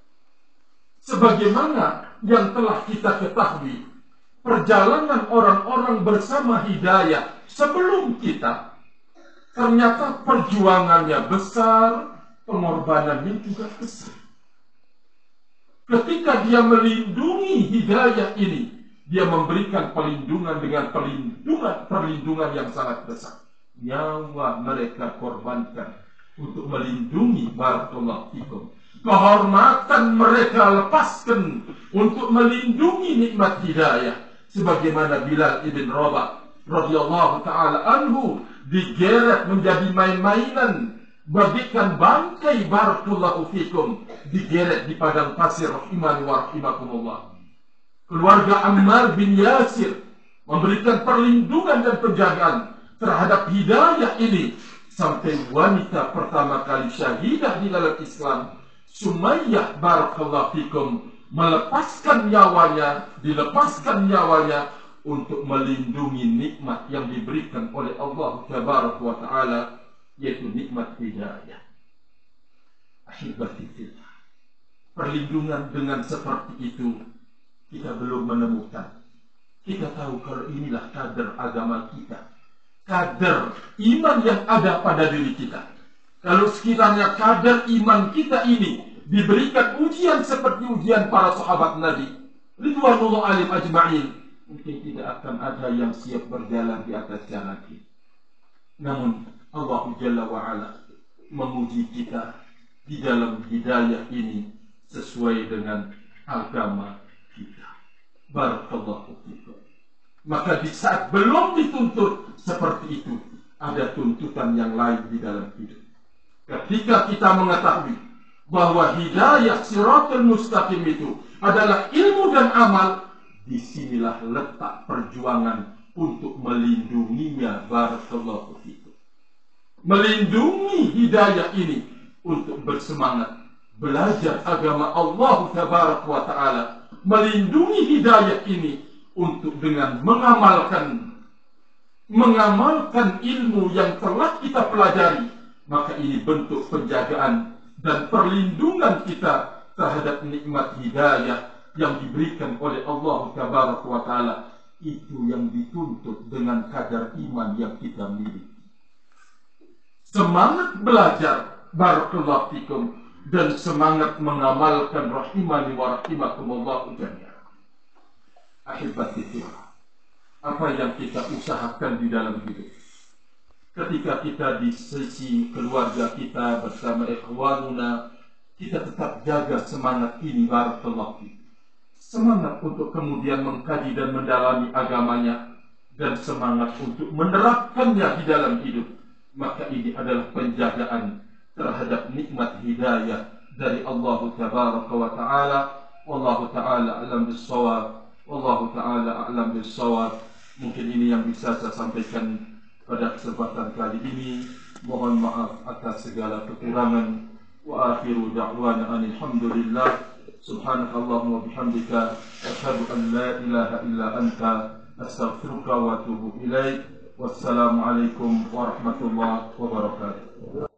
Sebagaimana yang telah kita ketahui, perjalanan orang-orang bersama hidayah sebelum kita, ternyata perjuangannya besar, pengorbanannya juga besar. Ketika dia melindungi hidayah ini, dia memberikan perlindungan dengan perlindungan perlindungan yang sangat besar. Nyawa mereka korbankan untuk melindungi barakallahu fikum. Kehormatan mereka lepaskan untuk melindungi nikmat hidayah. Sebagaimana Bilal ibn Rabah radhiyallahu ta'ala anhu digeret menjadi main-mainan bagikan bangkai barakallahu fikum digeret di padang pasir rahimani wa rahimakumullah. Keluarga Ammar bin Yasir memberikan perlindungan dan penjagaan terhadap hidayah ini sampai wanita pertama kali syahidah di dalam Islam, Sumayyah barakallahu fikum, melepaskan nyawanya, dilepaskan nyawanya untuk melindungi nikmat yang diberikan oleh Allah Tabaraka wa Ta'ala, yaitu nikmat hidayah. Ahibati fillah, perlindungan dengan seperti itu kita belum menemukan. Kita tahu kalau inilah kadar agama kita, kadar iman yang ada pada diri kita. Kalau sekiranya kadar iman kita ini diberikan ujian seperti ujian para sahabat Nabi ridwanullah alaihim ajma'in, mungkin tidak akan ada yang siap berjalan di atas jalan ini. Namun Allah Jalla wa'ala menguji kita di dalam hidayah ini sesuai dengan agama kita. Barakallahu fikum. Maka di saat belum dituntut seperti itu, ada tuntutan yang lain di dalam hidup. Ketika kita mengetahui bahwa hidayah siratul mustaqim itu adalah ilmu dan amal, disinilah letak perjuangan untuk melindunginya. Barakallahu fikum. Melindungi hidayah ini untuk bersemangat belajar agama Allah Tabaraka wa Ta'ala, melindungi hidayah ini untuk dengan mengamalkan mengamalkan ilmu yang telah kita pelajari. Maka ini bentuk penjagaan dan perlindungan kita terhadap nikmat hidayah yang diberikan oleh Allah Tabaraka wa Ta'ala. Itu yang dituntut dengan kadar iman yang kita miliki. Semangat belajar barakallahu fikum dan semangat mengamalkan rahimani wa rahimakumullah jami'an. Ahibati fillah, apa yang kita usahakan di dalam hidup ketika kita di sisi keluarga kita bersama ikhwanuna, kita tetap jaga semangat ini barakallahu fikum. Semangat untuk kemudian mengkaji dan mendalami agamanya, dan semangat untuk menerapkannya di dalam hidup. Maka ini adalah penjagaan terhadap nikmat hidayah dari Allah Tabaraka wa Ta'ala. Wallahu ta'ala a'lam bis-shawab. Wallahu ta'ala a'lam bis-shawab. Mungkin ini yang bisa saya sampaikan pada kesempatan kali ini. Mohon maaf atas segala kekurangan. Wa akhiru da'wana alhamdulillah. Subhanakallahumma wa bihamdika asyhadu an la ilaha illa anta astaghfiruka wa atubu ilaik. Wassalamualaikum warahmatullahi wabarakatuh.